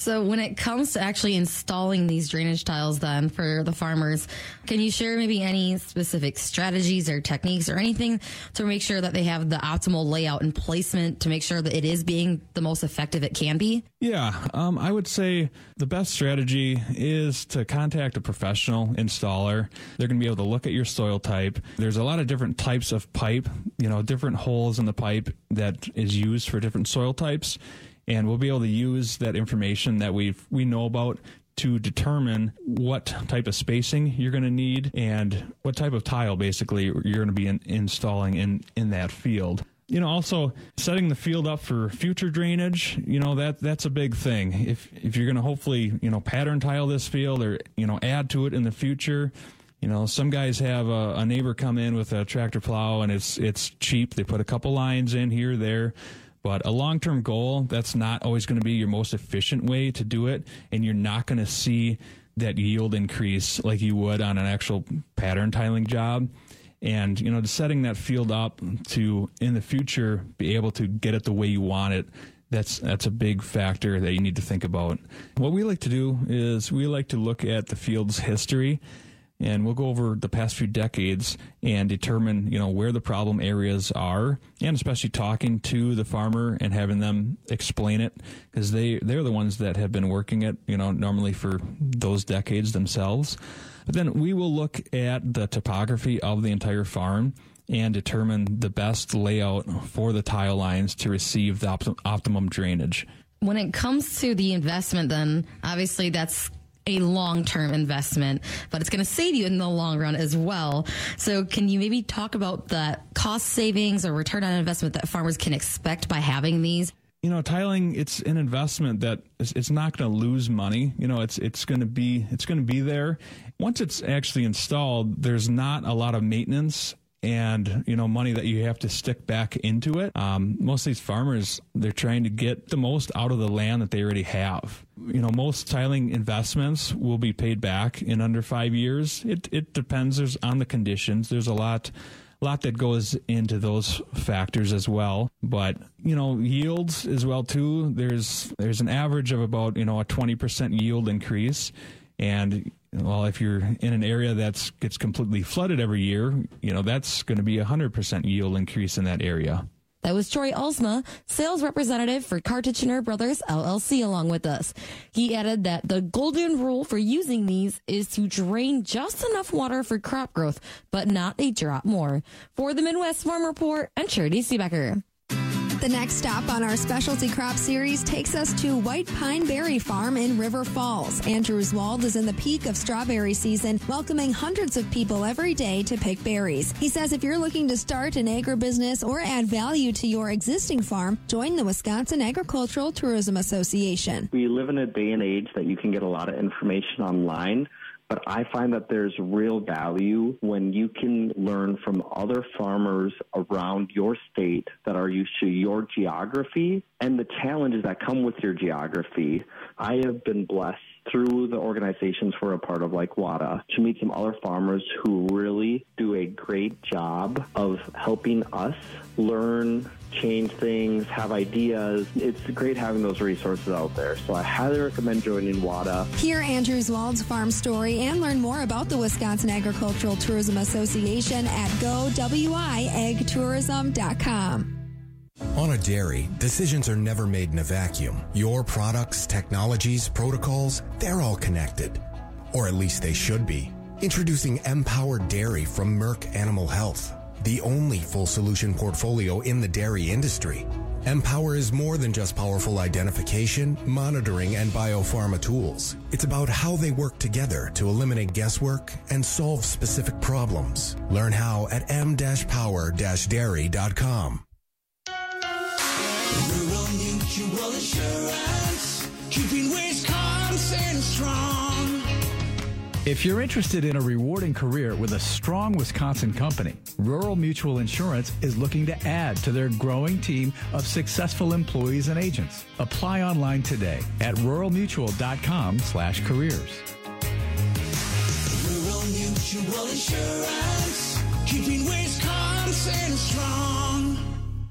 So when it comes to actually installing these drainage tiles then for the farmers, can you share maybe any specific strategies or techniques or anything to make sure that they have the optimal layout and placement to make sure that it is being the most effective it can be? Yeah, um, I would say the best strategy is to contact a professional installer. They're going to be able to look at your soil type. There's a lot of different types of pipe, you know, different holes in the pipe that is used for different soil types. And we'll be able to use that information that we we know about to determine what type of spacing you're going to need and what type of tile basically you're going to be in, installing in, in that field. You know, also setting the field up for future drainage, you know, that that's a big thing. If if you're going to hopefully, you know, pattern tile this field or, you know, add to it in the future. You know, some guys have a, a neighbor come in with a tractor plow and it's it's cheap. They put a couple lines in here, there. But a long-term goal, that's not always going to be your most efficient way to do it, and you're not going to see that yield increase like you would on an actual pattern tiling job. And, you know, setting that field up to, in the future, be able to get it the way you want it, that's that's a big factor that you need to think about. What we like to do is we like to look at the field's history, and we'll go over the past few decades and determine, you know, where the problem areas are, and especially talking to the farmer and having them explain it, because they, they're the ones that have been working it, you know, normally for those decades themselves. But then we will look at the topography of the entire farm and determine the best layout for the tile lines to receive the opt- optimum drainage. When it comes to the investment, then obviously that's a long-term investment, but it's going to save you in the long run as well. So can you maybe talk about the cost savings or return on investment that farmers can expect by having these? You know, tiling, it's an investment that is, it's not going to lose money. You know, it's it's going to be it's going to be there. Once it's actually installed, there's not a lot of maintenance and, you know, money that you have to stick back into it. Um, most of these farmers, they're trying to get the most out of the land that they already have. You know, most tiling investments will be paid back in under five years. It it depends There's on the conditions. There's a lot lot that goes into those factors as well. But, you know, yields as well, too. There's there's an average of about, you know, a twenty percent yield increase. And, well, if you're in an area that gets completely flooded every year, you know, that's going to be a one hundred percent yield increase in that area. That was Troy Alsma, sales representative for Carr-Tichenor Brothers, L L C, along with us. He added that the golden rule for using these is to drain just enough water for crop growth, but not a drop more. For the Midwest Farm Report, I'm Charity Seebecker. The next stop on our specialty crop series takes us to White Pine Berry Farm in River Falls. Andrews Wald is in the peak of strawberry season, welcoming hundreds of people every day to pick berries. He says if you're looking to start an agribusiness or add value to your existing farm, join the Wisconsin Agricultural Tourism Association. We live in a day and age that you can get a lot of information online. But I find that there's real value when you can learn from other farmers around your state that are used to your geography and the challenges that come with your geography. I have been blessed through the organizations we're a part of, like WADA, to meet some other farmers who really do a great job of helping us learn, change things, have ideas. It's great having those resources out there. So I highly recommend joining WADA. Hear Andrews Wald's farm story and learn more about the Wisconsin Agricultural Tourism Association at go w i ag tourism dot com. On a dairy, decisions are never made in a vacuum. Your products, technologies, protocols, they're all connected. Or at least they should be. Introducing Empowered Dairy from Merck Animal Health, the only full solution portfolio in the dairy industry. Empower is more than just powerful identification, monitoring, and biopharma tools. It's about how they work together to eliminate guesswork and solve specific problems. Learn how at m dash power dash dairy dot com. Rural Mutual Insurance, keeping Wisconsin strong. If you're interested in a rewarding career with a strong Wisconsin company, Rural Mutual Insurance is looking to add to their growing team of successful employees and agents. Apply online today at rural mutual dot com slash careers. Rural Mutual Insurance, keeping Wisconsin strong.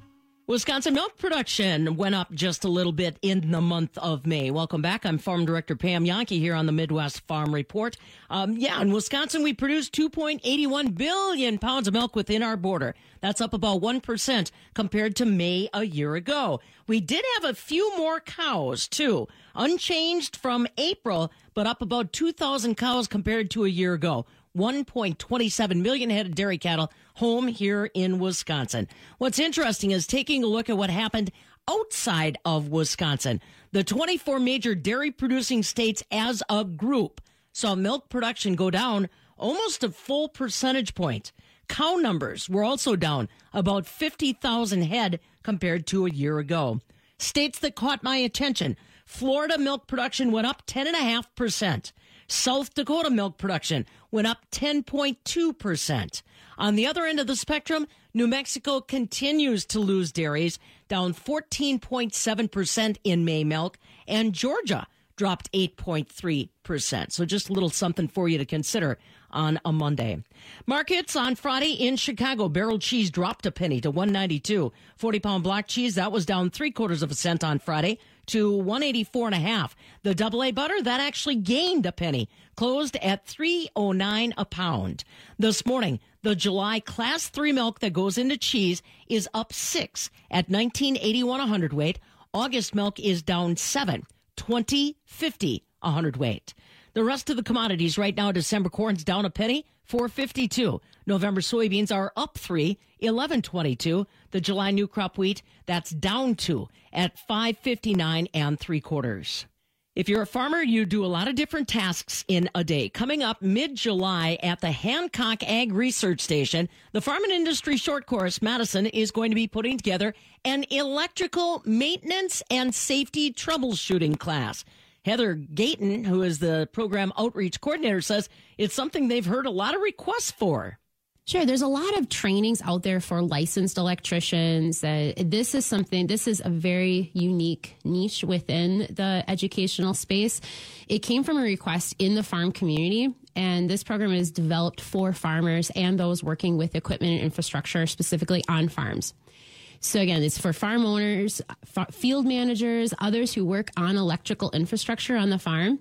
Wisconsin milk production went up just a little bit in the month of May. Welcome back. I'm Farm Director Pam Yankee here on the Midwest Farm Report. Um, yeah, in Wisconsin, we produced two point eight one billion pounds of milk within our border. That's up about one percent compared to May a year ago. We did have a few more cows, too, unchanged from April, but up about two thousand cows compared to a year ago. one point two seven million head of dairy cattle home here in Wisconsin. What's interesting is taking a look at what happened outside of Wisconsin. The twenty-four major dairy producing states as a group saw milk production go down almost a full percentage point. Cow numbers were also down about fifty thousand head compared to a year ago. States that caught my attention: Florida milk production went up ten point five percent. South Dakota milk production went up ten point two percent. On the other end of the spectrum, New Mexico continues to lose dairies, down fourteen point seven percent in May milk, and Georgia dropped eight point three percent. So just a little something for you to consider on a Monday. Markets on Friday in Chicago. Barrel cheese dropped a penny to one ninety-two. forty-pound block cheese, that was down three quarters of a cent on Friday to one eighty-four and a half. The double A butter, that actually gained a penny, closed at three oh nine a pound. This morning, the July class three milk that goes into cheese is up six at nineteen eighty-one a hundredweight. August milk is down seven, twenty fifty a hundredweight. The rest of the commodities right now, December corn's down a penny, four fifty-two. November soybeans are up three, eleven twenty-two. The July new crop wheat, that's down two at five fifty-nine and three quarters. If you're a farmer, you do a lot of different tasks in a day. Coming up mid-July at the Hancock Ag Research Station, the Farm and Industry Short Course Madison is going to be putting together an electrical maintenance and safety troubleshooting class. Heather Gayton, who is the program outreach coordinator, says it's something they've heard a lot of requests for. Sure. There's a lot of trainings out there for licensed electricians. Uh, this is something, this is a very unique niche within the educational space. It came from a request in the farm community, and this program is developed for farmers and those working with equipment and infrastructure, specifically on farms. So again, it's for farm owners, f- field managers, others who work on electrical infrastructure on the farm.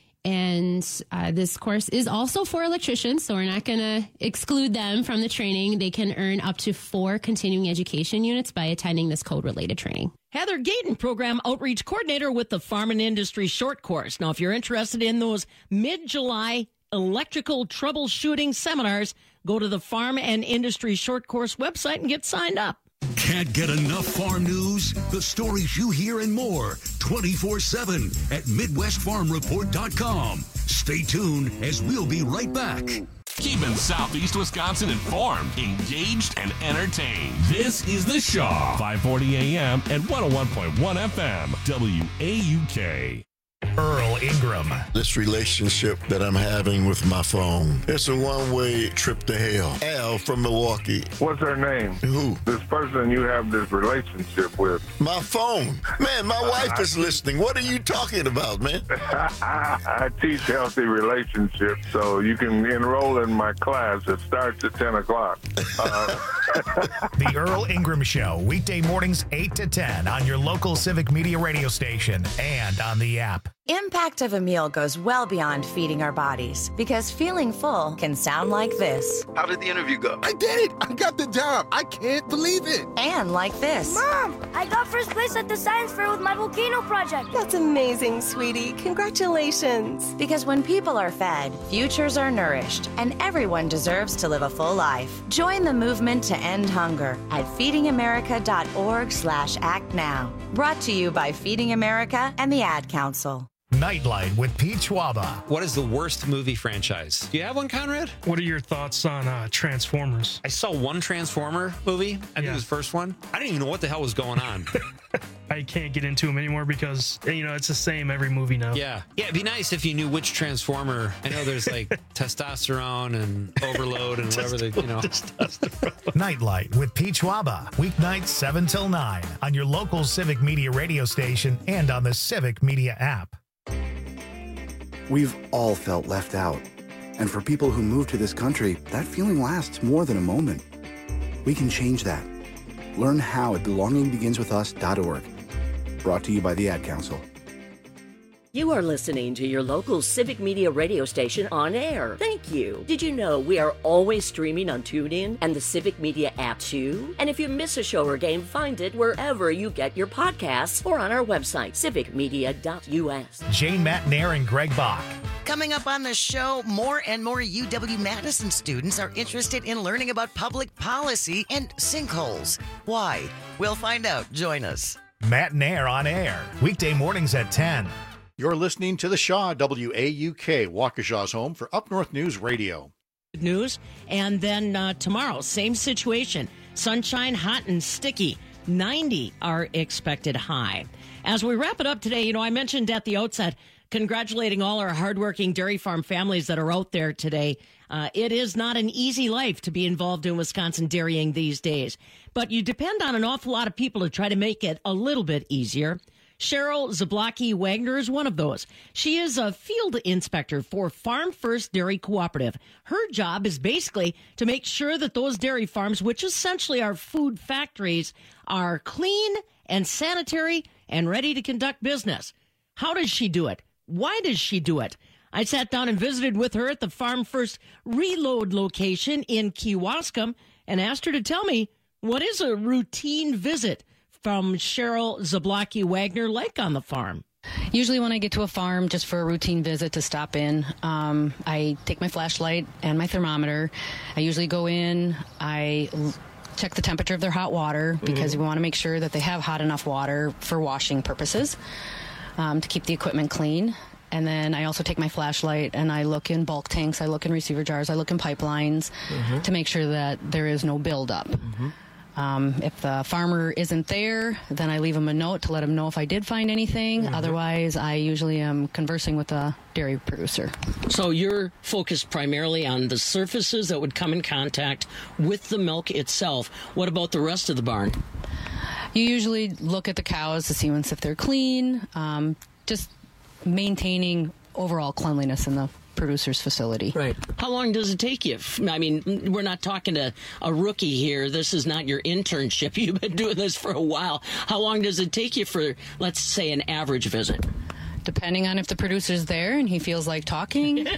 And uh, this course is also for electricians, so we're not going to exclude them from the training. They can earn up to four continuing education units by attending this code-related training. Heather Gayton, program outreach coordinator with the Farm and Industry Short Course. Now, if you're interested in those mid-July electrical troubleshooting seminars, go to the Farm and Industry Short Course website and get signed up. Can't get enough farm news? The stories you hear and more twenty-four seven at Midwest Farm Report dot com. Stay tuned as we'll be right back. Keeping Southeast Wisconsin informed, engaged, and entertained. This is The Shaw, five forty a.m. and one oh one point one F M, W A U K. Earl Ingram. This relationship that I'm having with my phone, it's a one-way trip to hell. Al from Milwaukee. What's her name? Who? This person you have this relationship with. My phone. Man, my wife is listening. What are you talking about, man? I teach healthy relationships, so you can enroll in my class. It starts at ten o'clock. Uh, The Earl Ingram Show, weekday mornings eight to ten on your local Civic Media radio station and on the app. Impact of a meal goes well beyond feeding our bodies, because feeling full can sound like this. How did the interview go? I did it! I got the job! I can't believe it! And like this. Mom, I got first place at the science fair with my volcano project. That's amazing, sweetie. Congratulations. Because when people are fed, futures are nourished, and everyone deserves to live a full life. Join the movement to end hunger at feedingamerica.org slash act now. Brought to you by Feeding America and the Ad Council. Nightlight with Pete Schwaba. What is the worst movie franchise? Do you have one, Conrad? What are your thoughts on uh, Transformers? I saw one Transformer movie. I think Yeah. it was the first one. I didn't even know what the hell was going on. I can't get into them anymore because, you know, it's the same every movie now. Yeah. Yeah, it'd be nice if you knew which Transformer. I know there's like testosterone and overload and whatever they, you know. Nightlight with Pete Schwaba. Weeknights seven till nine on your local Civic Media radio station and on the Civic Media app. We've all felt left out. And for people who move to this country, that feeling lasts more than a moment. We can change that. Learn how at belonging begins with us dot org. Brought to you by the Ad Council. You are listening to your local Civic Media radio station on air. Thank you. Did you know we are always streaming on TuneIn and the Civic Media app too? And if you miss a show or game, find it wherever you get your podcasts or on our website, civic media dot U S. Jane Matnair and Greg Bach. Coming up on the show, more and more U W-Madison students are interested in learning about public policy and sinkholes. Why? We'll find out. Join us. Matnair on air, weekday mornings at ten. You're listening to The Shaw, W A U K, Waukesha's home for Up North News Radio. News, and then uh, tomorrow, same situation. Sunshine, hot and sticky. ninety are expected high. As we wrap it up today, you know, I mentioned at the outset, congratulating all our hardworking dairy farm families that are out there today. Uh, it is not an easy life to be involved in Wisconsin dairying these days, but you depend on an awful lot of people to try to make it a little bit easier. Cheryl Zablocki Wagner is one of those. She is a field inspector for Farm First Dairy Cooperative. Her job is basically to make sure that those dairy farms, which essentially are food factories, are clean and sanitary and ready to conduct business. How does she do it? Why does she do it? I sat down and visited with her at the Farm First Reload location in Kewaskum and asked her to tell me, what is a routine visit from Cheryl Zablocki Wagner like on the farm? Usually when I get to a farm just for a routine visit to stop in, um, I take my flashlight and my thermometer. I usually go in, I l- check the temperature of their hot water because mm-hmm. we want to make sure that they have hot enough water for washing purposes um, to keep the equipment clean. And then I also take my flashlight and I look in bulk tanks, I look in receiver jars, I look in pipelines mm-hmm. to make sure that there is no buildup. Mm-hmm. Um, if the farmer isn't there, then I leave him a note to let him know if I did find anything. Mm-hmm. Otherwise, I usually am conversing with the dairy producer. So you're focused primarily on the surfaces that would come in contact with the milk itself. What about the rest of the barn? You usually look at the cows to see once if they're clean, um, just maintaining overall cleanliness in the producer's facility. Right. How long does it take you? I mean, we're not talking to a rookie here. This is not your internship. You've been doing this for a while. How long does it take you for, let's say, an average visit? Depending on if the producer's there and he feels like talking,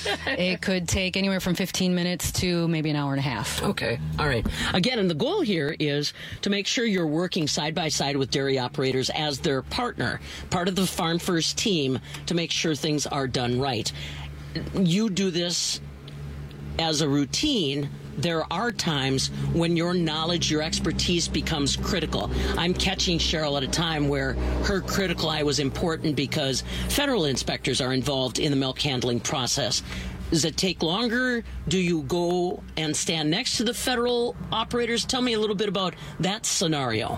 it could take anywhere from fifteen minutes to maybe an hour and a half. Okay. All right. Again, and the goal here is to make sure you're working side by side with dairy operators as their partner, part of the Farm First team, to make sure things are done right. You do this as a routine. There are times when your knowledge, your expertise becomes critical. I'm catching Cheryl at a time where her critical eye was important because federal inspectors are involved in the milk handling process. Does it take longer? Do you go and stand next to the federal operators? Tell me a little bit about that scenario.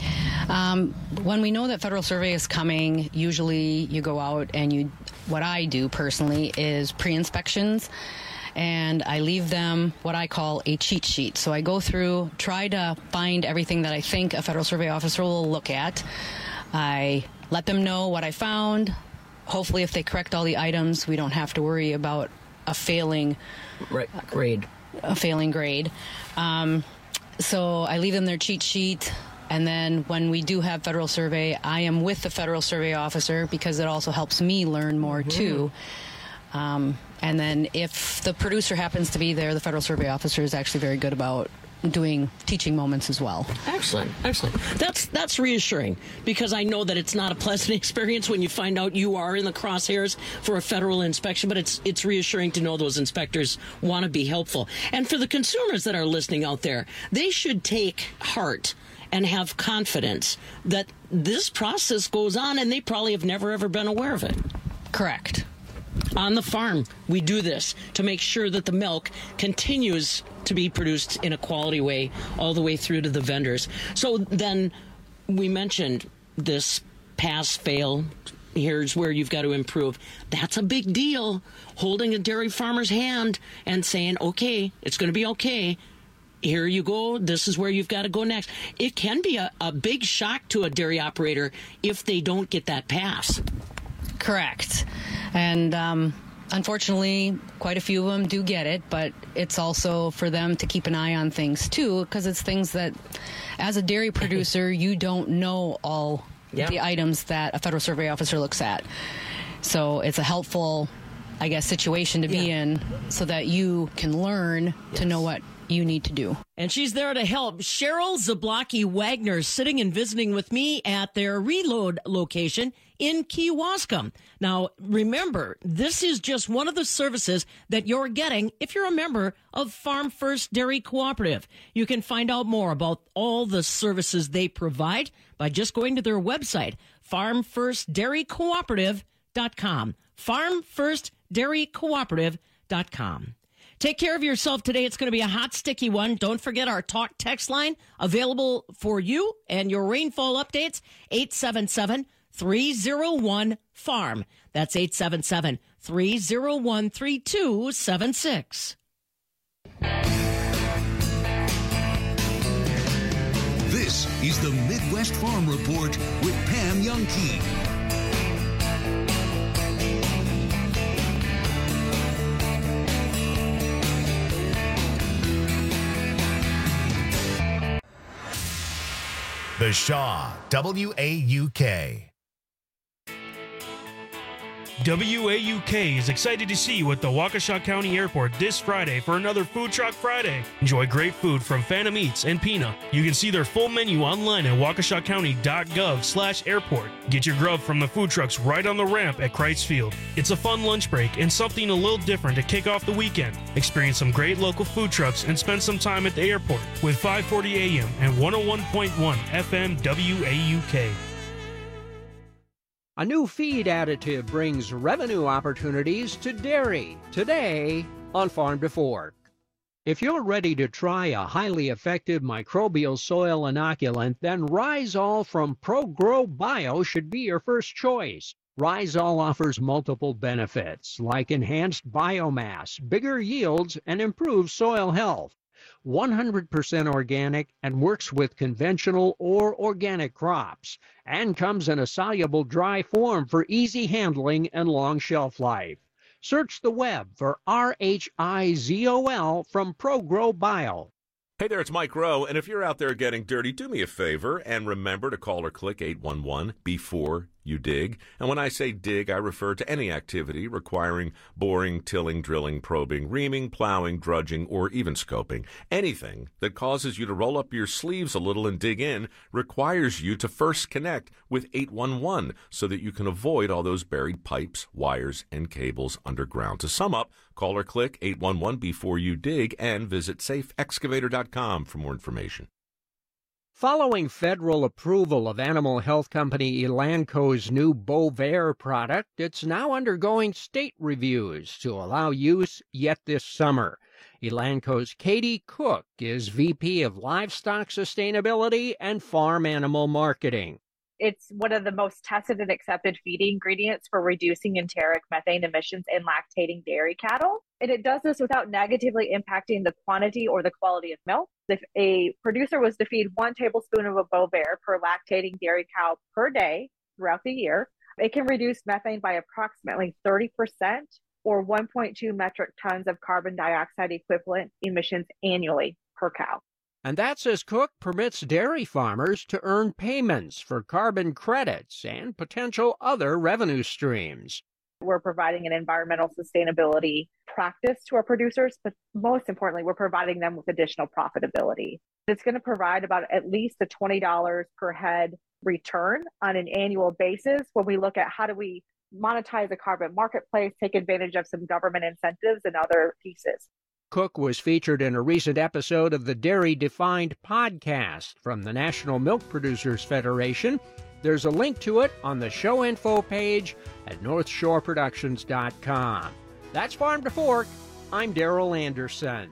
Um, when we know that federal survey is coming, usually you go out and you, what I do personally is pre-inspections, and I leave them what I call a cheat sheet. So I go through, try to find everything that I think a federal survey officer will look at. I let them know what I found. Hopefully, if they correct all the items, we don't have to worry about a failing right grade. A failing grade. Um, so I leave them their cheat sheet. And then when we do have federal survey, I am with the federal survey officer because it also helps me learn more, mm-hmm. too. Um, and then if the producer happens to be there, the federal survey officer is actually very good about doing teaching moments as well. Excellent, excellent. That's that's reassuring because I know that it's not a pleasant experience when you find out you are in the crosshairs for a federal inspection, but it's it's reassuring to know those inspectors want to be helpful. And for the consumers that are listening out there, they should take heart and have confidence that this process goes on and they probably have never, ever been aware of it. Correct. On the farm, we do this to make sure that the milk continues to be produced in a quality way all the way through to the vendors. So then we mentioned this pass, fail, here's where you've got to improve. That's a big deal, holding a dairy farmer's hand and saying, okay, it's going to be okay. Here you go. This is where you've got to go next. It can be a, a big shock to a dairy operator if they don't get that pass. Correct. And um, unfortunately, quite a few of them do get it, but it's also for them to keep an eye on things too, because it's things that, as a dairy producer, you don't know all yeah. the items that a Federal Survey officer looks at. So it's a helpful, I guess, situation to be yeah. in so that you can learn yes. to know what you need to do. And she's there to help. Cheryl Zablocki Wagner sitting and visiting with me at their Reload location in Kewaskum. Now, remember, this is just one of the services that you're getting if you're a member of Farm First Dairy Cooperative. You can find out more about all the services they provide by just going to their website, farm first dairy cooperative dot com. farm first dairy cooperative dot com. Take care of yourself today. It's going to be a hot, sticky one. Don't forget our talk text line available for you and your rainfall updates, eight seven seven, three oh one, farm. That's eight seven seven, three oh one, three two seven six. This is the Midwest Farm Report with Pam Youngkey. The Shaw, W A U K. W A U K is excited to see you at the Waukesha County Airport this Friday for another Food Truck Friday. Enjoy great food from Phantom Eats and Pina. You can see their full menu online at waukesha county dot gov slash airport. Get your grub from the food trucks right on the ramp at Kreitz Field. It's a fun lunch break and something a little different to kick off the weekend. Experience some great local food trucks and spend some time at the airport with five forty A M and one oh one point one F M W A U K. A new feed additive brings revenue opportunities to dairy today on Farm to Fork. If you're ready to try a highly effective microbial soil inoculant, then Rhizol from ProGrow Bio should be your first choice. Rhizol offers multiple benefits like enhanced biomass, bigger yields, and improved soil health. one hundred percent organic and works with conventional or organic crops, and comes in a soluble dry form for easy handling and long shelf life. Search the web for R H I Z O L from ProGrow Bio. Hey there, it's Mike Rowe, and if you're out there getting dirty, do me a favor and remember to call or click eight one one before you dig. And when I say dig, I refer to any activity requiring boring, tilling, drilling, probing, reaming, plowing, drudging, or even scoping. Anything that causes you to roll up your sleeves a little and dig in requires you to first connect with eight one one so that you can avoid all those buried pipes, wires, and cables underground. To sum up, call or click eight one one before you dig and visit safe excavator dot com for more information. Following federal approval of animal health company Elanco's new Bovaer product, it's now undergoing state reviews to allow use yet this summer. Elanco's Katie Cook is V P of Livestock Sustainability and Farm Animal Marketing. It's one of the most tested and accepted feed ingredients for reducing enteric methane emissions in lactating dairy cattle. And it does this without negatively impacting the quantity or the quality of milk. If a producer was to feed one tablespoon of a Bovaer per lactating dairy cow per day throughout the year, it can reduce methane by approximately thirty percent or one point two metric tons of carbon dioxide equivalent emissions annually per cow. And that, says Cook, permits dairy farmers to earn payments for carbon credits and potential other revenue streams. We're providing an environmental sustainability practice to our producers, but most importantly, we're providing them with additional profitability. It's going to provide about at least a twenty dollars per head return on an annual basis when we look at how do we monetize the carbon marketplace, take advantage of some government incentives and other pieces. Cook was featured in a recent episode of the Dairy Defined podcast from the National Milk Producers Federation. There's a link to it on the show info page at north shore productions dot com. That's Farm to Fork. I'm Daryl Anderson.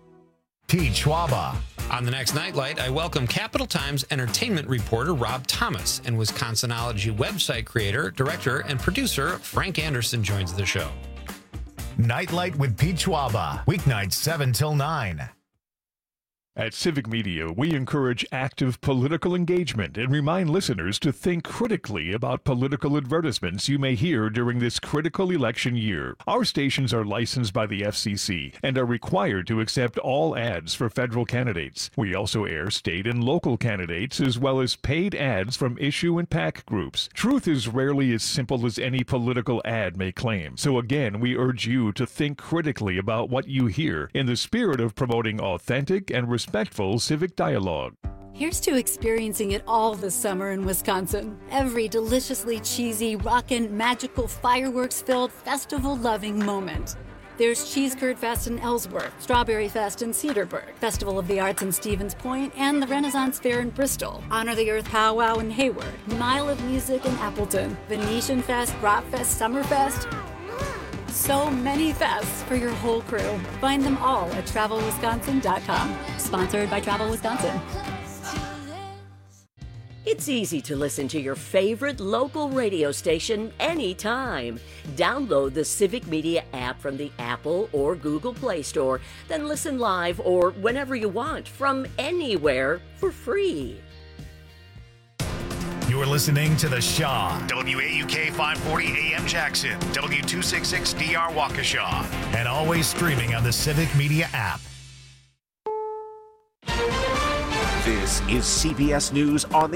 Pete Schwaba. On the next Nightlight, I welcome Capital Times entertainment reporter Rob Thomas and Wisconsinology website creator, director, and producer Frank Anderson joins the show. Nightlight with Pete Schwaba. Weeknights seven till nine. At Civic Media, we encourage active political engagement and remind listeners to think critically about political advertisements you may hear during this critical election year. Our stations are licensed by the F C C and are required to accept all ads for federal candidates. We also air state and local candidates as well as paid ads from issue and PAC groups. Truth is rarely as simple as any political ad may claim. So again, we urge you to think critically about what you hear in the spirit of promoting authentic and respectful Respectful civic dialogue. Here's to experiencing it all this summer in Wisconsin. Every deliciously cheesy, rockin', magical, fireworks-filled, festival-loving moment. There's Cheese Curd Fest in Ellsworth, Strawberry Fest in Cedarburg, Festival of the Arts in Stevens Point, and the Renaissance Fair in Bristol, Honor the Earth Powwow in Hayward, Mile of Music in Appleton, Venetian Fest, Rock Fest, Summerfest. So many fests for your whole crew. Find them all at travel wisconsin dot com. Sponsored by Travel Wisconsin. It's easy to listen to your favorite local radio station anytime. Download the Civic Media app from the Apple or Google Play Store, then listen live or whenever you want from anywhere for free. You're listening to The Shaw, W A U K five forty A M Jackson, W two sixty-six D R Waukesha, and always streaming on the Civic Media app. This is C B S News on the